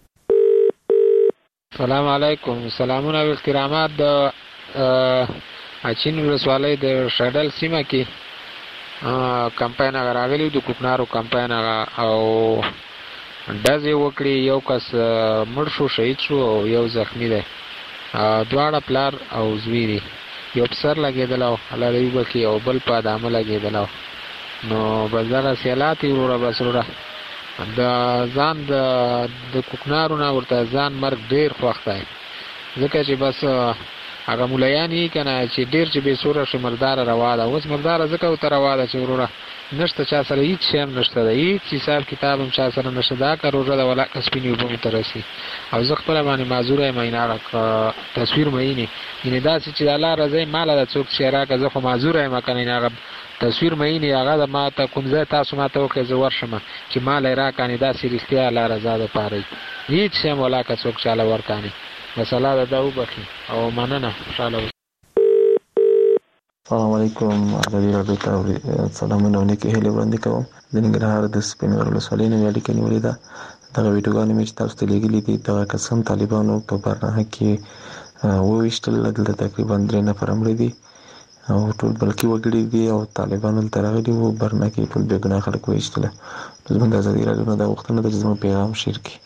سلام علیکم. سلامونه او احترامات د اچین ولسوالۍ د شډل سیمه کې کمپاین غراغلی د کوکنارو کمپاین او دازې وکړي. یو کس مړ شو، شهید شو او یو زخمی دی. دواړه پلار او زوی دي. یو پر سر لګېدل او الله دې وبخي او بل په دامه لګېدل. نو بس دغه سیالات یې وروره بس وروره د ځان د کوکنارو نه ورته ځان مرګ ډېر خوښ دی، ځکه چې بس هغه ملیان یې که نه چې ډېر چې بې سوره شي مرداره روا ده. اوس مرداره ځکه ورته روا ده چې وروره نشته چا سره هیڅ شی هم نشته ده، هیڅ حساب کتاب هم چا سره نشته. دا که روژه ده ولاکه سپینې اوبه مو ته رسي او زه خپله باندې معذوره یم. هغه تصویر مینې یعنې داسې چې د الله رضی ماله ده څوک شی راکړه زه خو معذوره یم که نه. هغه تصویر مینې هغه د ما ته کوم ځای تاسو ما ته وکړئ زه ورشم چې ماله یې راکړه. داسې رښتیا الله رضا دپاره هیڅ شی هم ولاکه څوک چاله ورکړي. بس الله د ده وبخي او مننه. خوشحاله اوسئ. السلام علیکم. ازادي راډیو ته سلامونه او نیکې هیلې وړاندې کوم. د ننګرهار د سپین غر ولسوالۍ نه مې اړیکه نیولې ده. دا ویډیوګانې مې چې تاسو ته لېږلي دي دا قسم طالبانو په برنامه کې وویشتل دلته تقریبا 3 نفر مړه دي او ټول بلکې وګړي دي او طالبانو تل راغلي وو برنامه کې ټول بې ګناه خلک وویشتل. زموږ د ازادي راډیو نه دا غوښتنه ده چې زموږ پیغام شیر کړي.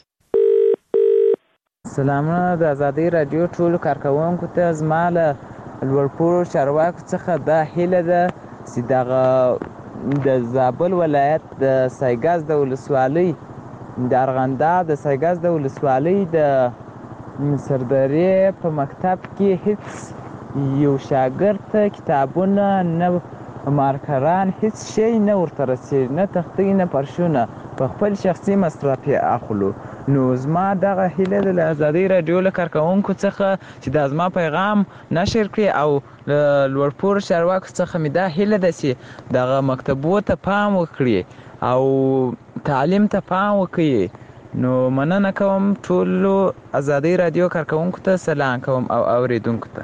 سلامونه د ازادي راډیو ټولو کارکوونکو ته زما له لوړپوړو چارواکو څخه دا هیله ده چې دغه د زابل ولایت د سایګاز د ولسوالۍ د ارغنداب د سایګاز د ولسوالۍ د سردرې په مکتب کې هیڅ یو شاګرد ته کتابونه نه مارکران هیڅ شی نه ورته رسېږي، نه تختې نه پرشونه، په خپل شخصي مصرف یې اخلو. نو زما دغه هیله ده له ازادي راډیو له کارکوونکو څخه چې دا زما پیغام نشر کړي او لوړپوړو چارواکو څخه مې دا هیله ده چې دغه مکتبو ته پام وکړي او تعلیم ته پام وکړي. نو مننه کوم ټولو ازادي راډیو کارکوونکو ته سلام کوم او اوریدونکو ته.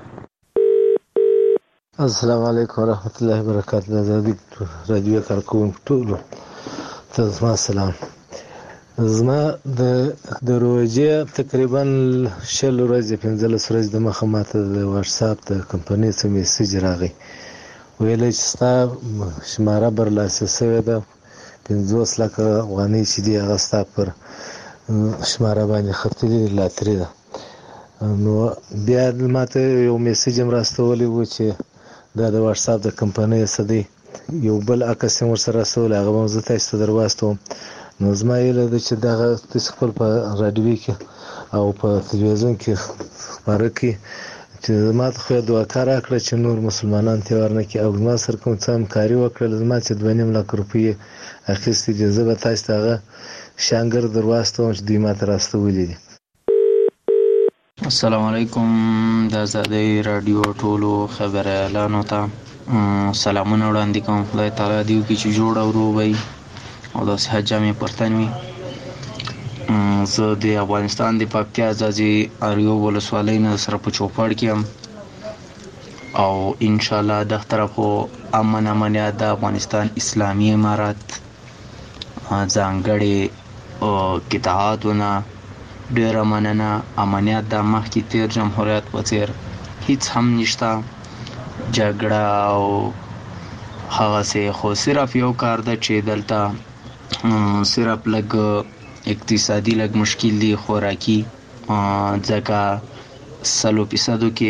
السلام علیکم ورحمت الله وبرکاته. ازادي راډیو کارکوونکو ټولو ته زما سلام. زما د روژې تقریبا 20 ورځې 15 ورځې د مخه ماته د واتساپ د کمپنۍ څخه میسج راغی ویل چې ستا شماره برلاسه شوې ده 50 لک افغانۍ چې دی هغه ستا پر شماره باندې ختلې لاتري ده. نو بیا ماته یو میسج هم راستولی و چې دا د واتساپ د کمپنۍ څخه دی یو بل عکس هم ورسره راستولی هغه به زه تاسو ته درواستوم. نو زما هیله ده چې دغه تاسو خپل په راډیو کې او په تلویزیون کې خبره کړئ چې زما ته خو دعا کار راکړه چې نور مسلمانان تیار نه کړي او زما سره کوم څه همکاري وکړه. زما چې 2.5 لک روپۍ اخیستې دي زه به تاسو ته هغه شانګر درواستوم چې دوی ماته راستولي دي. السلام علیکم د ازادي راډیو ټولو خبريالانو ته سلامونه وړاندې کوم. خدای تعالی دې وکړي چې جوړ او روغ وي او د صحت جامې پرتن وي. زه د افغانستان د پکتیا ځاځي اریو ولسوالۍ نه سره په چوپړ کې یم او ان شاء الله د طرفو امنیت د افغانستان اسلامي امارات ځانګړي قطاعاتونه ډېره مننه. امنیت د مخکې تیر جمهوریت په څیر هیڅ هم نشته جګړه او هغسې خو صرف یو کار ده چې دلته صرف لږ اقتصادي لږ مشکل دی خوراکي ځکه 100% کې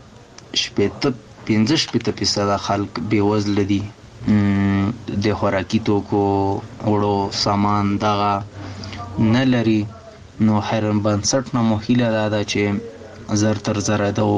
15% خلک بېوزله دي د خوراکي توکو وړو سامان دغه نه لري. نو حرم بنسټ نه مو هیله دا ده چې زر تر زره ده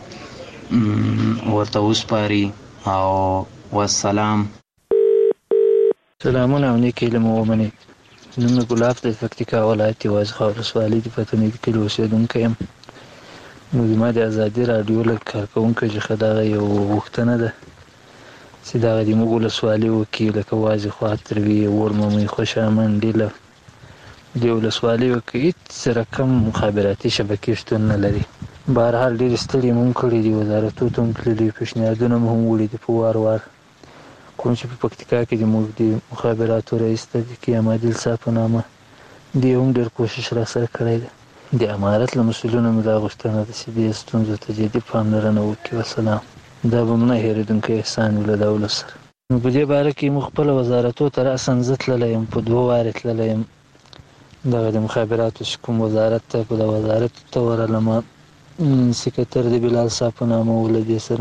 ورته وسپاري او والسلام. سلامونه او نیکی له مو ومنئ. نوم مې ګلاب د پکتیکا ولایت وازخه ولسوالۍ د پتنې کلي اوسېدونکی یم. نو زما د ازادي راډیو له کارکوونکو څخه دغه یو غوښتنه ده چې دغه د موږ ولسوالۍ وکړي لکه وازخه تروي ورممۍ خوشامن ډیله د ولسوالۍ وکړي هېڅ رقم مخابراتي شبکې شتون نه لري. بهرحال ډېرې ستړي مو هم کړي دي وزارتونو ته هم تللي پیشنهادونه مو هم وړي دي په وار وار. کوم چې په پکتیکا کې د موږ د مخابراتو رئیس ته د قیام عادل صاحب په نامه دی هم ډېر کوشش راسره کړی دی. د امارت له مسؤلینو مې دا غوښتنه ده چې دې ستونزو ته جدي پاملرنه وکړي. وسلام. دا به مو نه هېرېدونکی احسان وي له دولت سره. نو په دې باره کې موږ خپله وزارتونو ته راساً زه تللی یم په 2 وارې تللی یم دغه د مخابراتو چې کوم وزارت ته په د وزارت ته ورغلم سکرتر د بلال صاحب په نامه ولدې سره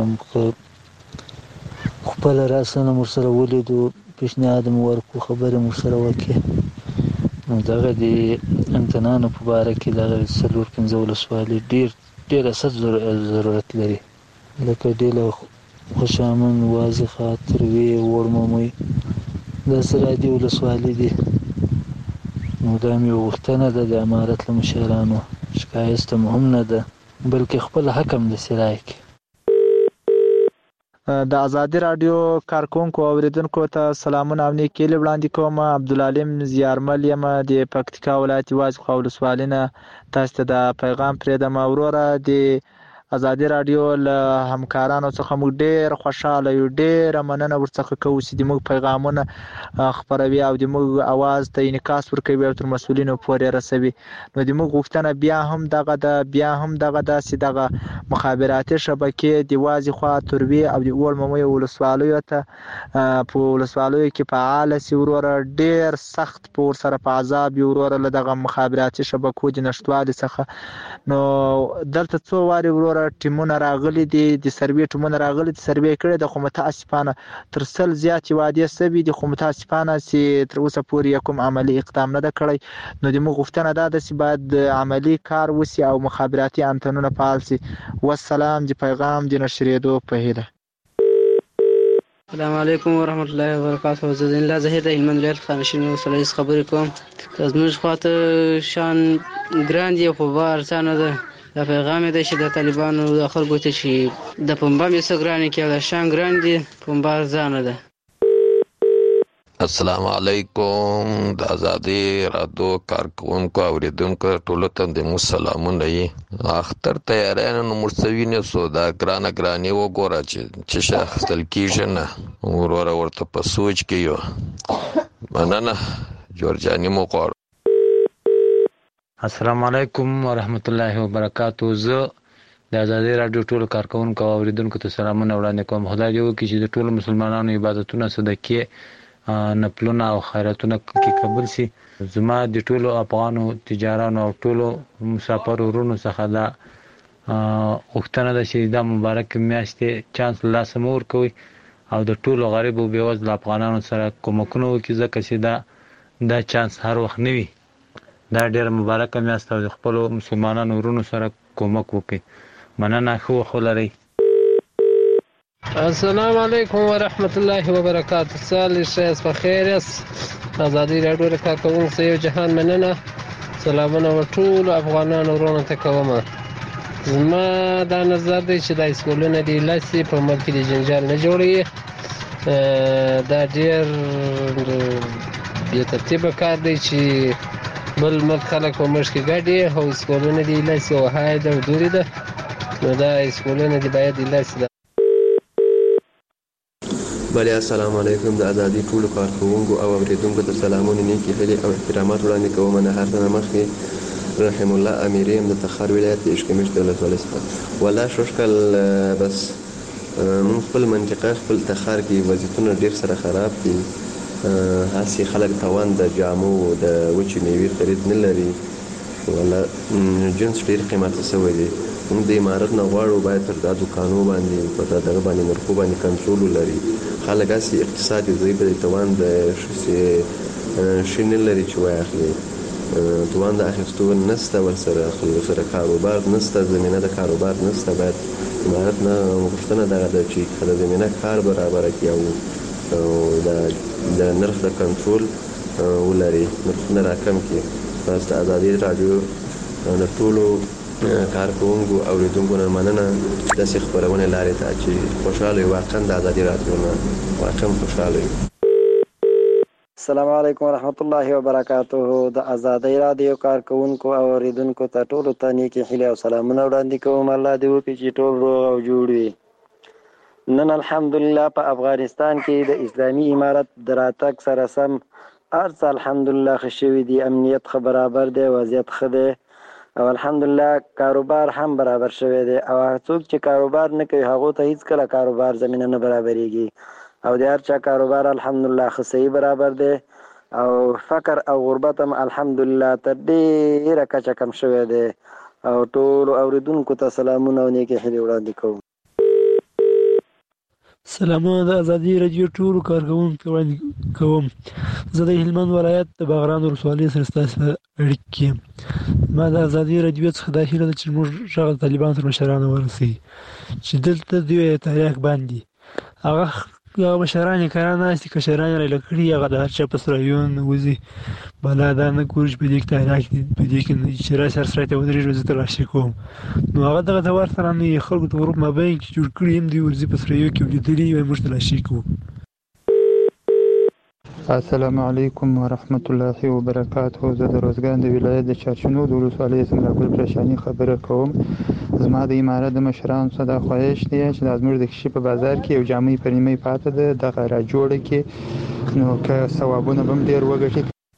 خپله راسه نه ورسره ولیدو پیشنهاد مو ورکړو خبرې مو ورسره وکړې. نو دغه د امتحانانو په باره کې دغه 4-5 ولسوالۍ ډېر اساس ضرورت لري لکه ډیله خوشامن وازخه تروي ورممۍ داسې رادي ولسوالۍ دي. نو دا مې غوښتنه ده د امارت له مشرانو شکایت ته هم نه ده بلکې خپل حق هم داسې رایکړي. د ازادي راډیو کارکونکو اوریدونکو ته سلامونه او نیکې وړاندې کوم. عبدالعلیم زیارمل یم د پکتیکا ولایت وازخه ولسوالۍ نه تاسو ته د پیغام پرېږدم. وروره د ازادي رادیو له همکارانو څخه موږ ډیر خوشاله یو، ډیر مننه ورڅخه کوو چې موږ پیغامونه خبروي او د موږ आवाज ته انعکاس ورکوي او تر مسؤلینو پورې رسوي. نو د موږ غوښتنه بیا هم دغه د دغه مخابراتي شبکې د وازي خوا تروي او د اول ممي ولسوالیو ته په ولسوالیو کې فعال سي وروره ډیر سخت پور سره په عذاب وروره له دغه مخابراتي شبکو د نشټوالي څخه. نو دلته څو واري وروره ټیمونه راغلي دي، د سروې ټیمونه راغلي دي، سروې کړي د خو متاسفانه تر سل زیات وادي سوي دي، خو متاسفانه چې تر اوسه پورې کوم عملی اقدام نه کړی. نو د موږ غوښتنه ده چې باید عملی کار وسی او مخابراتي انتنونه فعال سي. والسلام د پیغام د نشریدو په هیله. السلام علیکم ورحمت الله وبرکاته. زه الله زهیر د هلمند ولایت خانشین وسلې خبرې کوم. زموږ خواته شان ګراند یو په بار څنګه ده دا پیغام دی چې د طالبانو د خلکو ته چې د پنبه مې سګرانی کې د شان ګراند دی پنبه ځانه ده. السلام علیکم د ازادي رادیو کارکونکو اوریدونکو ټولو ته د مو سلامونه یې. اختر تیارانو نو مرسوینه سو دا ګرانی وګوره چې شاخستل کیږي نه وروره ورته په سوچ کې یو مننه جورجانی مو غواړم. السلام علیکم ورحمت الله وبرکاتو. زه د ازادي رادیو ټولو کارکونکو اوریدونکو ته سلامونه وړاندې کوم. خدای دې وکړي چې د ټولو مسلمانانو عبادتونه صدقې نفلونه او خیراتونه کې قبول شي. زما د ټولو افغانو تجارانو او ټولو مسافر ورونو څخه دا غوښتنه ده چې دا مبارک میاشتې چانس لاسه مو ورکوي او د ټولو غریب او بېوزله افغانانو سره کومکونه وکړي، ځکه چې دا چانس هر وخت نه وي. دا ډېره مبارکه میاشت او د خپلو مسلمانانو ورونو سره کومک وکړي. مننه، ښه وخت ولرئ. السلام علیکم ورحمت الله وبرکاته. سال شایست بخیر است. ازادي رادیو د کارکونکو یو جهان مننه. سلامونه ټول افغانانو ورونو ته کوم. زما دا نظر دی چې د اسکولونو دی لاسي په ملک د جنجال نه جوړي. دا ډیر بې ترتیبه کار دی چې بل ملک خلک په مشکې ګډي او اسکولونو دی لاسي او هاید او دوری ده. نو دا اسکولونو دی باید دی لاسي ده. بله السلام علیکم. د ازادي ټولو کارکونکو او اوریدونکو ته سلامونه، نیکې هیلې او احترامات وړاندې کوم. نه هر څه مخکې رحم الله اميري هم د تخار ولایت د اشکمش د ولسوالۍ څخه. والله شوشکل بس مون خپل منطقه خپل تخار کې وضعیتونه ډیر سره خراب دي. هسې خلک توان د جامو د وچې میوې خرید نه لري. والله جنس ډیر قیمت شوی دی. موږ د امارت نه غواړو باید پر دا دوکانو باندې په دغه باندې نرخو باندې کنټرول ولري. خلک هسې اقتصاد یې ضعیف دی، توان د شي نه لري چې واخلي. توان د اخیستو نشته، ورسره خلکو سره کاروبار نشته، زمینه د کاروبار نشته. باید امارت نه غوښتنه دغه ده چې د زمینه کار برابره کړي او د نرخ د کنټرول ولري، نرخونه راکم کړي. بس د ازادي رادیو د ټولو کارکونکو اوریدونکو نه مننه داسې خبرونه لارې ته چې خوشاله یو. واقعا د ازادي رادیو نه واقعا خوشاله یو. السلام علیکم ورحمت الله وبرکاته. د ازادي رادیو کارکونکو او اوریدونکو ته ټولو ته نیکې هیلې او سلامونه وړاندې کوم. الله دې وکړي چې ټول روغ او جوړ وي. نن الحمدلله په افغانستان کې د اسلامي امارت د راتګ سره سم هر څه الحمدلله ښه شوي دي. امنیت ښه برابر دی، وضعیت ښه دی او الحمدلله کاروبار هم برابر شوی دی. او څوک چې کاروبار نه کوي هغه ته هیڅ کله کاروبار زمینه نه برابرېږي او د هر چا کاروبار الحمدلله ښه صحیح برابر دی او فقر او غربت هم الحمدلله تر ډېره کچه کم شوی دی. او ټولو اوریدونکو ته سلامونه او نیکې هیلې وړاندې کوم. سلامونه د ازادي رادیو ټولو کارکونکو وړاندې کوم. زه د هلمند ولایت د باغران ولسوالۍ سره ستاسو په اړیکه کې یم. ما د ازادي رادیو څخه دا هیله ده چې موږ غږ د طالبانو تر مشرانو ورسوي چې دلته دوی تاریخ باندې هغه مشران یې کاران ناستي کشران یې رایله کړي، هغه د هر چا په سرایون وځي بالا دا نه ګوري چې په دې کې تاریخ دي، په دې کې چې راسي هر سرای ته ودرېږي زه ترلاسي کوم. نو هغه دغه د ورسره نه یې خلکو ته ګروپ مابین کې جوړ کړي هم دوی ورځي په سرایو کې ولیدلي وایي موږ ترلاسي کوو. السلام علیکم ورحمت الله وبرکاته. زه د روزګان د ولایت د چارچنو د ولسوالۍ څخه ګل پرشاني خبره کوم. زما د امارت د مشرانو څخه دا خواهش دی چې د زموږ د کشي په بازار کې یو جامې په نیمه پاته ده دغه را جوړه کې نو که ثوابونه به هم ډېر وګټي.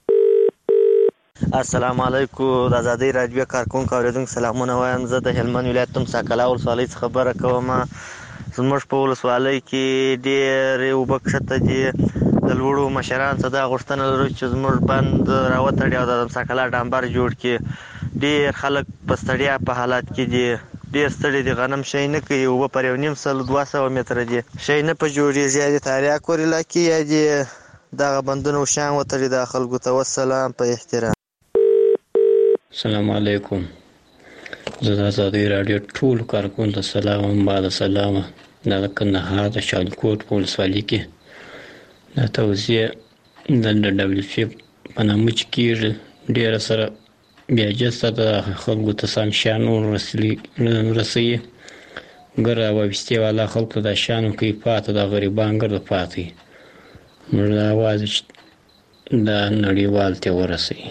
السلام علیکم. د آزادۍ راډیو کارکونکو اوریدونکو سلامونه وایم. زه د هلمند ولایت تمساکلا ولسوالۍ څخه خبره کوم. زموږ په ولسوالۍ کې ډېرې اوبه کښته دي. د لوړو مشرانو څخه دا غوښتنه لرو چې زموږ بند راوتړي او د تمساکلا ډامبر جوړ کړي. ډېر خلک په ستړیا په حالت کې دي، ډېر ستړي دي، غنم شی نه کوي، اوبه پر 1.5-200 متره دي، شی نه په جوړېږي. یا دې تاریاک ورلا کې یا دې دغه بندونه وشان وتړي. د خلکو ته والسلام په احترام. السلام علیکم. زه د آزادۍ راډیو ټولو کارکونکو ته سلام وایم. بعد سلامه. دا د کندهار د شالکوټ په ولسوالۍ کې د توزیع د WFP په نامه چې کېږي ډېره سره بیا جسته د خلکو ته سم شیان ورسوي. ګر راوویستې والا خلکو ته د شیانو کوي پاته د غریبان ګرده پاته وي. موږ دا وازې چې دا نړیوال ته ورسوي.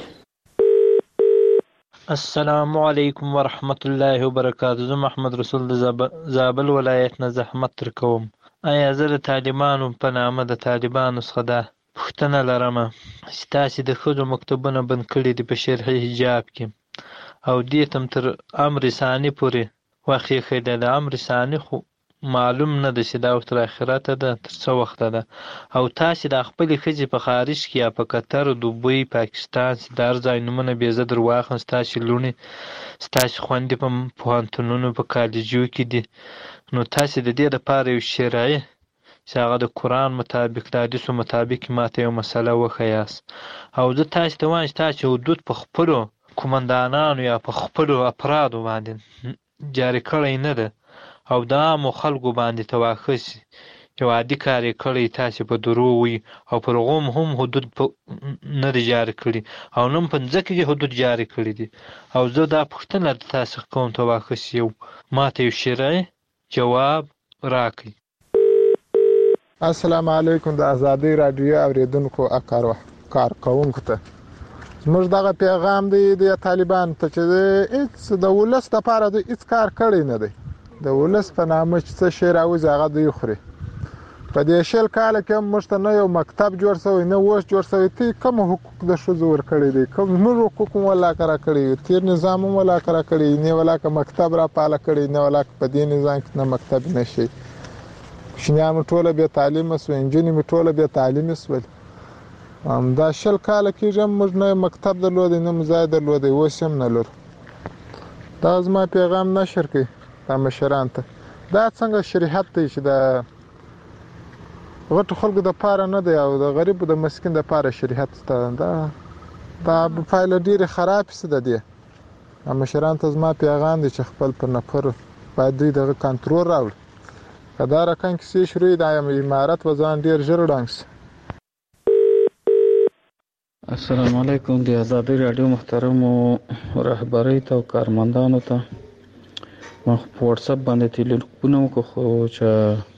السلام علیکم ورحمت الله وبرکاته. زه محمد رسول د زابل ولایت نه زحمت تر کوم. آیا زه د طالبانو په نامه د طالبانو څخه دا پوښتنه لرم چې تاسې د ښځو مکتبونه بند کړي دي په شرعي حجاب کې او دې ته تر امر ثاني پورې وخت ایښی دی. د امر ثاني خو معلوم نه ده چې دا تر آخرته ده تر څه وخته ده. او تاسې د خپلې ښځې په خارج کې یا په قطر، دوبۍ، پاکستان چې د هر ځای نومونه بې زه در واخلم، ستاسې لوڼې ستاسې خویندې په پوهنتونونو په کالجو کې دي، نو تاسې د دې دپاره یو شرعي چې هغه د قرآن مطابق د حدیثو مطابق ماته یو مسله وښیاست. او زه تاسې ته وایم چې تاسې حدود په خپلو قومندانانو یا په خپلو افرادو باندې جاري کړی نه ده او د عامو خلکو باندې تواخه سي. یو عادي کار یې کړی، تاسې په دروغ وي او پر هغو هم حدود نه دي جاري کړي او نه هم په ځمکه کې حدود جاري کړي دي. او زه دا پوښتنه د تاسې کوم تواخه سي یو ماته یو شرعي جواب راکړئ. السلام علیکم. د آزادۍ راډیو اوریدونکو کارکونکو ته زموږ دغه پیغام دی د طالبانو ته چې هیڅ د ولس لپاره دوی هیڅ کار کړی نه دی. د ولس په نامه چې څه شی راوځي هغه دوی خوري. په دې 20 کاله کې موږ ته نه یو مکتب جوړ شوی نه اوس جوړ شوی. ته کوم حقوق د ښځو ورکړي دي؟ کوم زموږ حقوق هم ولاکه راکړي، تېر نظام هم ولاکه راکړي، نه ولاکه مکتب راپاله کړي، نه ولاکه په دې نظام کې نه مکتب نه شي. کوچنیان مو ټوله بې تعلیمه سوه، نجونې مې ټوله بې تعلیمې سول. دا 20 کاله کېږي موږ نه مکتب درلودی نه ځای درلودی، اوس هم نه لرو. دا زما پیغام نشر کړئ دا مشران ته. دا څنګه شریعت دی چې د غټو خلکو دپاره نه دی او د غریبو د مسکین دپاره شریعت شته؟ دا پایله ډېرې خرابې څه د دې. مشران ته زما پیغام دی چې خپل پر نفرو باید دوی دغه کنټرول راوړي. که دا رقم کیسې شروع د امارت وځان ډېر ژر ړنګ شي. السلام علیکم. د آزادۍ راډیو محترمو رهبرۍ ته او کارمندانو ته ما په واتساپ باندې تلیفون وکړو خو چې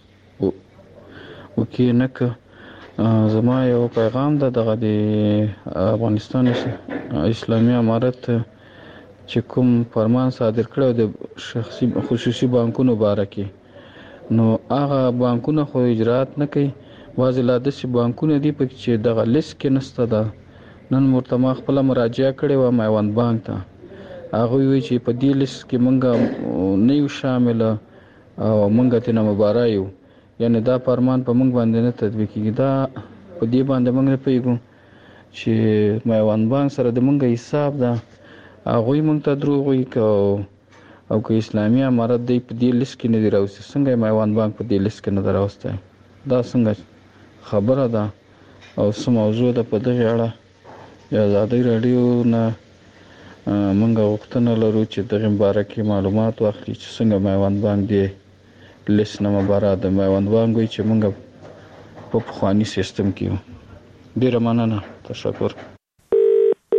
وکې نه که زما یو پیغام ده دغه د افغانستان اسلامي امارت چې کوم فرمان صادر کړی د خصوصي بانکونو باره کې، نو هغه بانکونه خو اجرات نه کوي. بعضې لا داسې بانکونه دي پکې چې دغه لیست کې نشته ده. نن ورته ما خپله مراجعه کړې وه میوند بانک ته. هغوی وایي چې په دې لیست کې موږ نه یو شامله او موږ ترېنه مبرا یو، یعنې دا فرمان په موږ باندې نه تطبیق کېږي. دا په دې باندې موږ نه پوهېږو چې میوند بانک سره د موږ حساب ده، هغوی موږ ته دروغ وایي او که اسلامي امارت دی په دې لیست کې نه دی راوستی، څنګه یې میوند بانک په دې لیست کې نه ده راوستی؟ دا څنګه خبره ده او څه موضوع ده؟ په دغې اړه د آزادۍ راډیو نه موږ غوښتنه لرو چې دغې باره کې معلومات واخلي چې څنګه میوند بانک دې لیست نه مبرا ده. میوند بانک وایي چې موږ په پخواني سیستم کې یو. ډېره مننه، تشکر.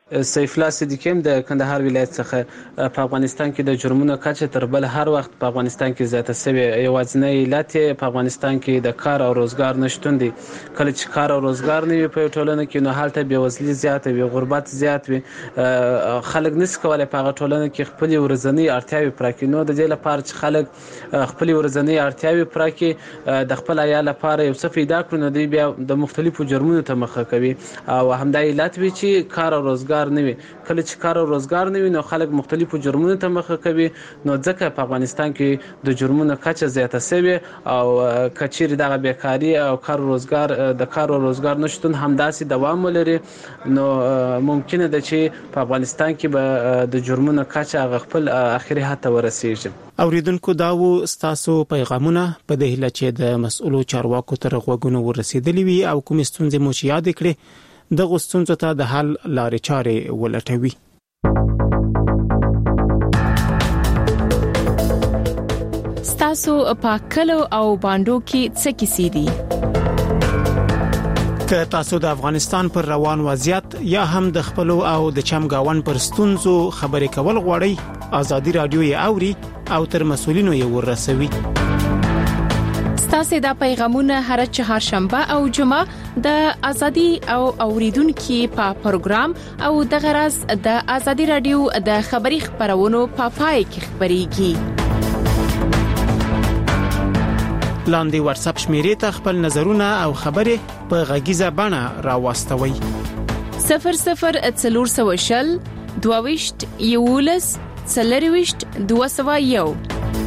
سیف الله صدیقی هم د کندهار ولایت څخه په افغانستان کې د جرمونو کچه تر بل هر وخت په افغانستان کې زیاته شوې. یوازینی علت په افغانستان کې د کار او روزګار نشتون دی. کله چې کار او روزګار نه وي په ټولنه کې نو هلته بېوزلي زیاته وي، غربت زیات وي، خلک نشي کولای په هغه ټولنه کې خپل ورځنی اړتیاوې پوره کړي. نو د دې لپاره چې خلک خپل ورځنی اړتیاوې پوره کړي، د خپل عیال لپاره یو څه پیدا کړي، نو دوی بیا د مختلفو جرمونو ته مخه کوي او همدا علت وي چې کار او روزګار نه وي. کله چې کار او روزګار نه وي نو خلک مختلفو جرمونو ته مخه کوي، نو ځکه په افغانستان کې د جرمونو کچه زیاته شوې او کچېرې دغه بیکاري او کار او روزګار نشتون همداسې دوام ولري نو ممکنه ده چې په افغانستان کې به د جرمونو کچه خپل اخري حد ته ورسیږي. اوریدونکو دا و ستاسو پیغامونه په دې هیله چې د مسؤلو چارواکو تر غوږونو ورسېدلي وي او کوم ستونزې مو یاد کړي د غوښتنو ته د حل لارې چارې ولټوي. ستاسو په کلو او باندو کې څه کیسې دي؟ که تاسو د افغانستان پر روان وضعیت یا هم د خپلو او د چمګاون پر ستونزو خبرې کول غواړئ، آزادي رادیو یې اوري او تر مسؤلینو یې ورسوي. ستاسو د پیغامونه هر چهارشنبه او جمعه د ازادي او اوریدونکو په پروګرام او د غرض د ازادي رادیو د خبري خبرونو په پای کې خبريږي. لاندې واتس اپ شمیرې ته خپل نظرونه او خبرې په غږیزه بڼه راوستوي. 0040 22 یولس 40 201.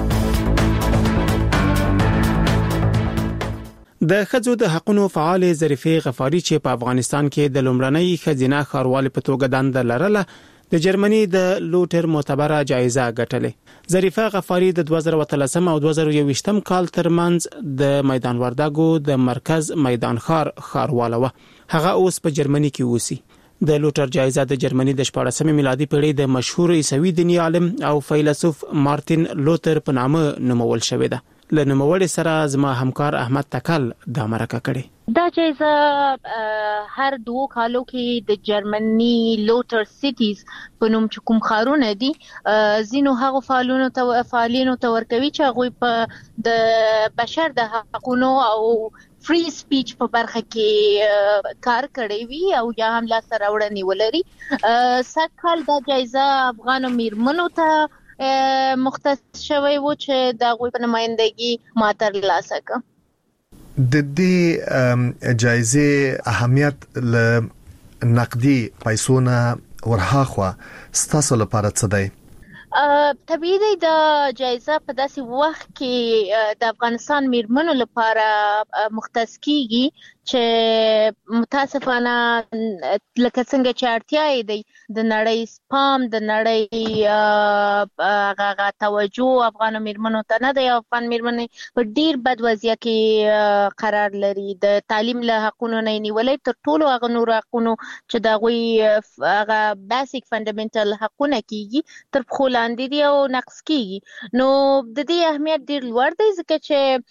د ښځو د حقوقو فعال ظریفه غفاری چې په افغانستان کې د لومړنۍ ښځینه ښاروالۍ په توګه دنده لرله د جرمني د لوټر معتبره جایزه ګټلې. ظریفه غفاری د 2013 او 2021 کال ترمنځ د میدان وردګو د مرکز میدان ښارواله و. هغه اوس په جرمني کې اوسي. د لوټر جایزه د جرمني د 14 میلادي پیړۍ د مشهور عیسوي دیني عالم او فیلسوف مارتین لوتر په نامه نومول شوې ده. له نوموړي سره زما همکار احمد تکل دا مرکه کړې. دا جایزه هر 2 کالو کې د جرمني لوټر سیټیز په نوم چې کوم ښارونه دي زینو هغه فعالینو ته ورکوي چې هغه په د بشر د حقوقو او فری سپیچ په برخه کې کار کړی وي او یا هم لا سره وړاندې ولري. سکهال دا جایزه افغان میرمنو ته مختص شوی و چې د غوی په نمائندګي ماتر لاسه کا. د دې جایزه اهمیت ل نقدي پیسونه ورهاخوا ستاسو لپاره څه دی؟ طبیعي دی د جایزه په داسې وخت کې د افغانستان میرمنو لپاره مختص کیږي چې متاسفانه لکه څنګه چې اړتیا دی د نړۍ سپام د نړۍ هغه توجه افغان میرمنو ته نه دی. افغان میرمنې په ډیر بد وضعیت کې قرار لري. د تعلیم له حقونو نه نیولې تر ټولو هغه نور حقونو چې د غوي هغه بیسیک فندامنټل حقونه کیږي تر خو لاندې دي او نقص کیږي. نو د دې اهمیت ډیر لوړ دی ځکه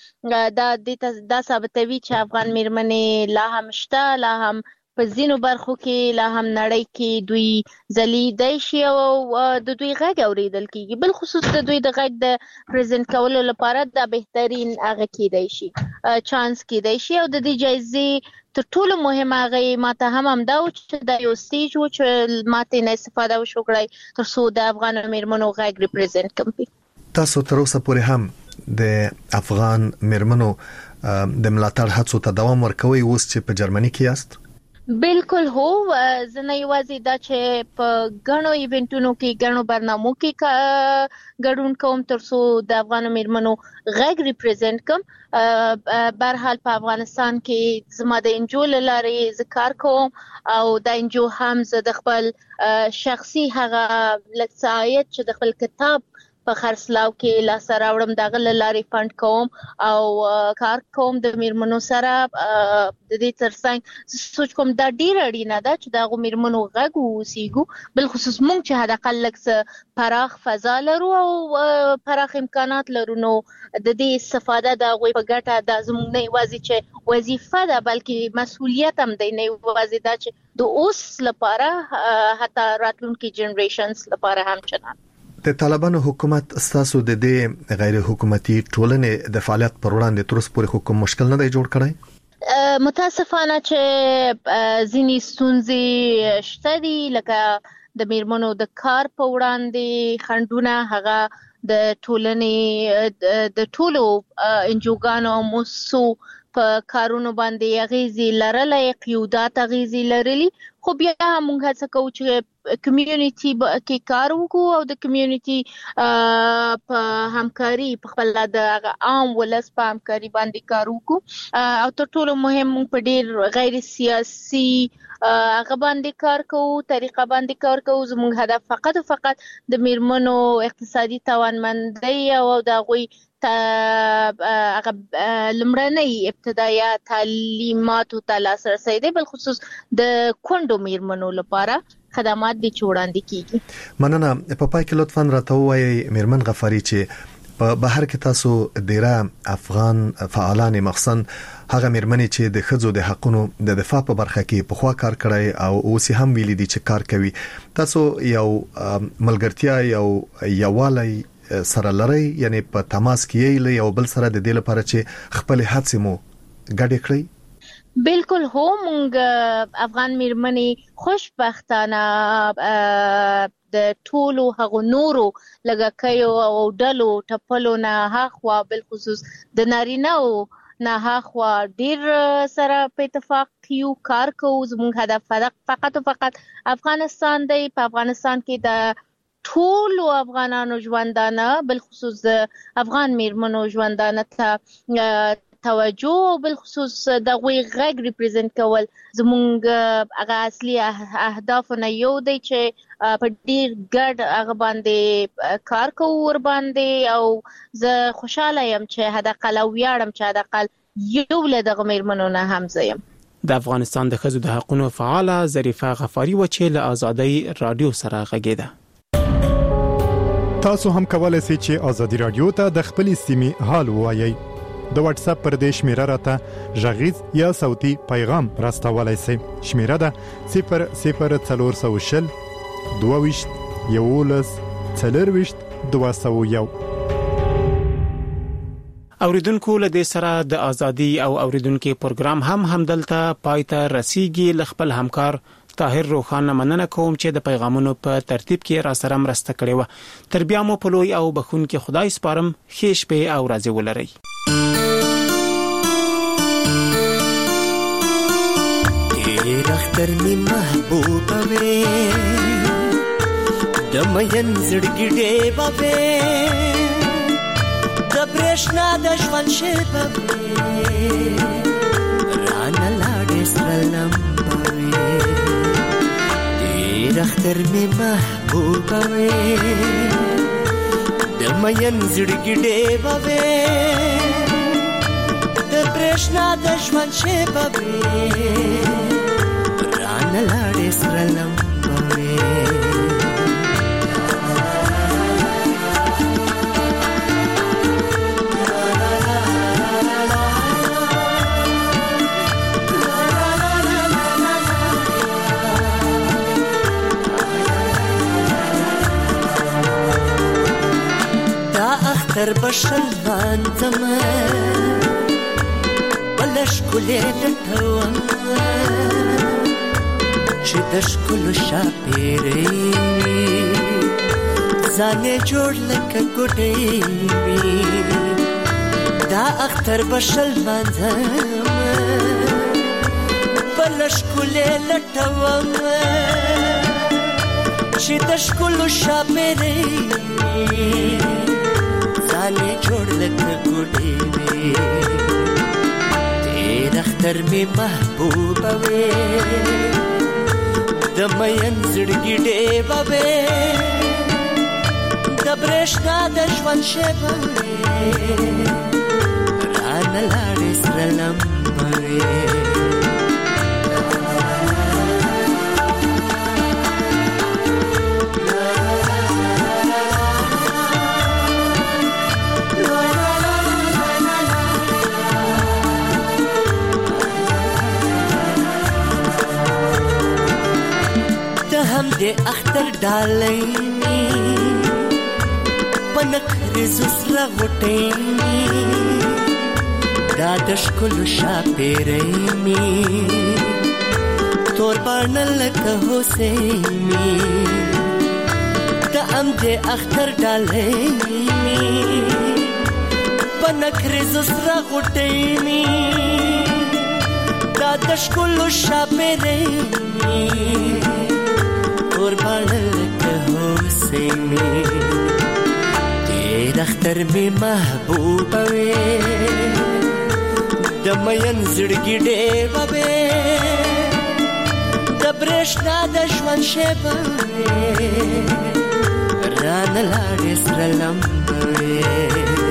چې دا ثابتوي چې افغان میرمنې لا هم شته، لا هم په ځینو برخو کې لا هم نړۍ کې دوی ځلیدای شي او د دوی غږ اوریدل کیږي. بل خصوص د دوی د غږ د پریزنټ کولو لپاره دا بهترین هغه کیدای شي چانس کیدای شي. او د دې جایزې تر ټولو مهمه هغه ماته هم دا و چې د یو سټیج و چې ماته نه استفاده وشوګړای تر څو د افغان میرمنو غږ ریپرزنټ کړي. تاسو تر اوسه پورې هم د افغان میرمنو د ملاتړ هڅو ته دوام ورکوي اوس چې په جرمني کې یاست؟ بالکل هو. زه نه یوازې دا چې په غنو ایونټونو کې غنو برنامو کې ګډون کوم تر څو د افغان میرمنو غږ ریپرزنټ کوم. برحال په افغانستان کې زما د انجو لارې ذکر کوم او د انجو هم زه د خپل شخصي هغه لکسایت چې د خپل کتاب په خرڅلاو کې لاس راوړم دغه لارې فند کوم او کار کوم د میرمنو سره د دې ترڅنګ سوچ کوم دا ډیر اړینه ده چې دا میرمنو غږ وسیګو بل خصوص مونږ چې هدا کلک پراخ فضا لرو او پراخ امکانات لرو نو د دې استفاده د غوي په ګټه د زموږ نه وازي چې وظیفه ده بلکې مسؤلیت هم دی نه وازي دا چې د اوس لپاره حتی راتلونکي جنریشنز لپاره هم چنان د طالبانو حکومت استاسو د دې غیر حکومتي ټولنې د فعالیت پر وړاندې تر اوسه پورې حکومت مشکل نه دی جوړ کړی متاسفانه چې ځینی ستونزې شته دي لکه د میرمنو د کار په وړاندې خندونه هغه د ټولنې د ټولو انجوګانو او موسسو په کارونو باندې اغیزي لرلې قیودات اغیزي لرلې خو بیا موږ هڅه کوو چې کمیونټي کې کار وکړو او د کمیونټي په همکاري په خپل د عام ولس په همکاري باندې کار وکړو او تر ټولو مهم موږ په ډیر غیر سیاسي هغه باندې کار کوو طریقه باندې کار کوو زموږ هدف فقط د میرمنو اقتصادي توانمندۍ او د غوي هغه لمړنۍ ابتدایي تعلیمات او لاسرسي دی بل خصوص د کونډو میرمنو لپاره خدمات دي وړاندې کیږي مننه په پای کې لطفاً راته وایي میرمن غفاری چې په بهر کې تاسو ډیره افغان فعالان مخصن هغه میرمنې چې د خځو د حقونو د دفاع په برخه کې په خوا کار کړی او اوس هم ویلي دي چې کار کوي تاسو یو ملګرتیا یووالی سره لري یعنی په تماس کې یې یو بل سره د دې لپاره چې خپل هڅې مو ګډې کړئ بالکل هو مونږ افغان میرمنې خوشبختانه د ټولو هغو نورو لګکیو او ډلو ټپلو نه هاخوا بل خصوص د نارینهو نه هاخوا ډیر سره په اتفاق یو کار کوو زموږ هدف فقط افغانستان دی په افغانستان کې د ټولو افغانانو ژوندانه بل خصوص د افغان میرمنو ژوندانه ته توجه بل خصوص د غوي غږ ریپرزنټ کول زموږ هغه اصلي اهداف نه یو دی چې په ډیر ګډ هغه باندې کار کوو ور باندې او زه خوشاله یم چې حداقل ویاړم چې حداقل یو له دغه میرمنو نه هم زیم د افغانستان د ښځو د حقوقو فعاله ظریفه غفاری و چې له آزادۍ رادیو سره غږیده تاسو هم کولای شئ چې ازادي رادیو ته د خپل سیمې حال ووایي د واتس اپ پر دې شمیره راته ژغیز یا صوتي پیغام راستولای شئ شمیره ده 00420 22 11 40 201 اوریدونکو له دې سره د ازادي او اوریدونکو پروګرام هم همدلته پایته رسیدي خپل همکار طاهر روخان مننه کوم چې د پیغامونو په ترتیب کې را سره مرسته کړې و تر بیا مو په لوی او بخون کې خدای سپارم خېش په او راځي ولري ډېر اختر می محبوبه وې د مین زړګي ډېبه وې د برېښنا د ژوند شېبه وې رانه لاړې سره لمبه وې اختر می محبوبه وې د مین زړګي ډېبه وې د برېښنا د ژوند شېبه وې رانه لاړې سره لمبه وې تر بشل باندې بلش کولې لټوم چې د شکل شاپېرې ځانې جوړ لکه ګډې دا اختر بشل باندې بلش کولې لټوم چې د شکل شاپېرې ځانې جوړ لکه ګډې وې تېر اختر مې محبوبه وې د مین زړګي ډېبه وې د برېښنا د ژوند شېبه رانه لاړې سره لمبه وې هم دې اختر ډالۍ پنک رزو سره غټې دا د ښکلو شاپېرۍ مې تور باڼه لکه هوسۍ مې د هم دې اختر ډالۍ پنک رزو سره غټې مې دا د ښکلو شاپېرۍ مې قربان لکه هوسۍ مې ډېر اختر مې محبوبه وې د مین زړګي ډېوه وې د برېښنا د ژوند شېبه وې رانه لاړې سره لمبه وې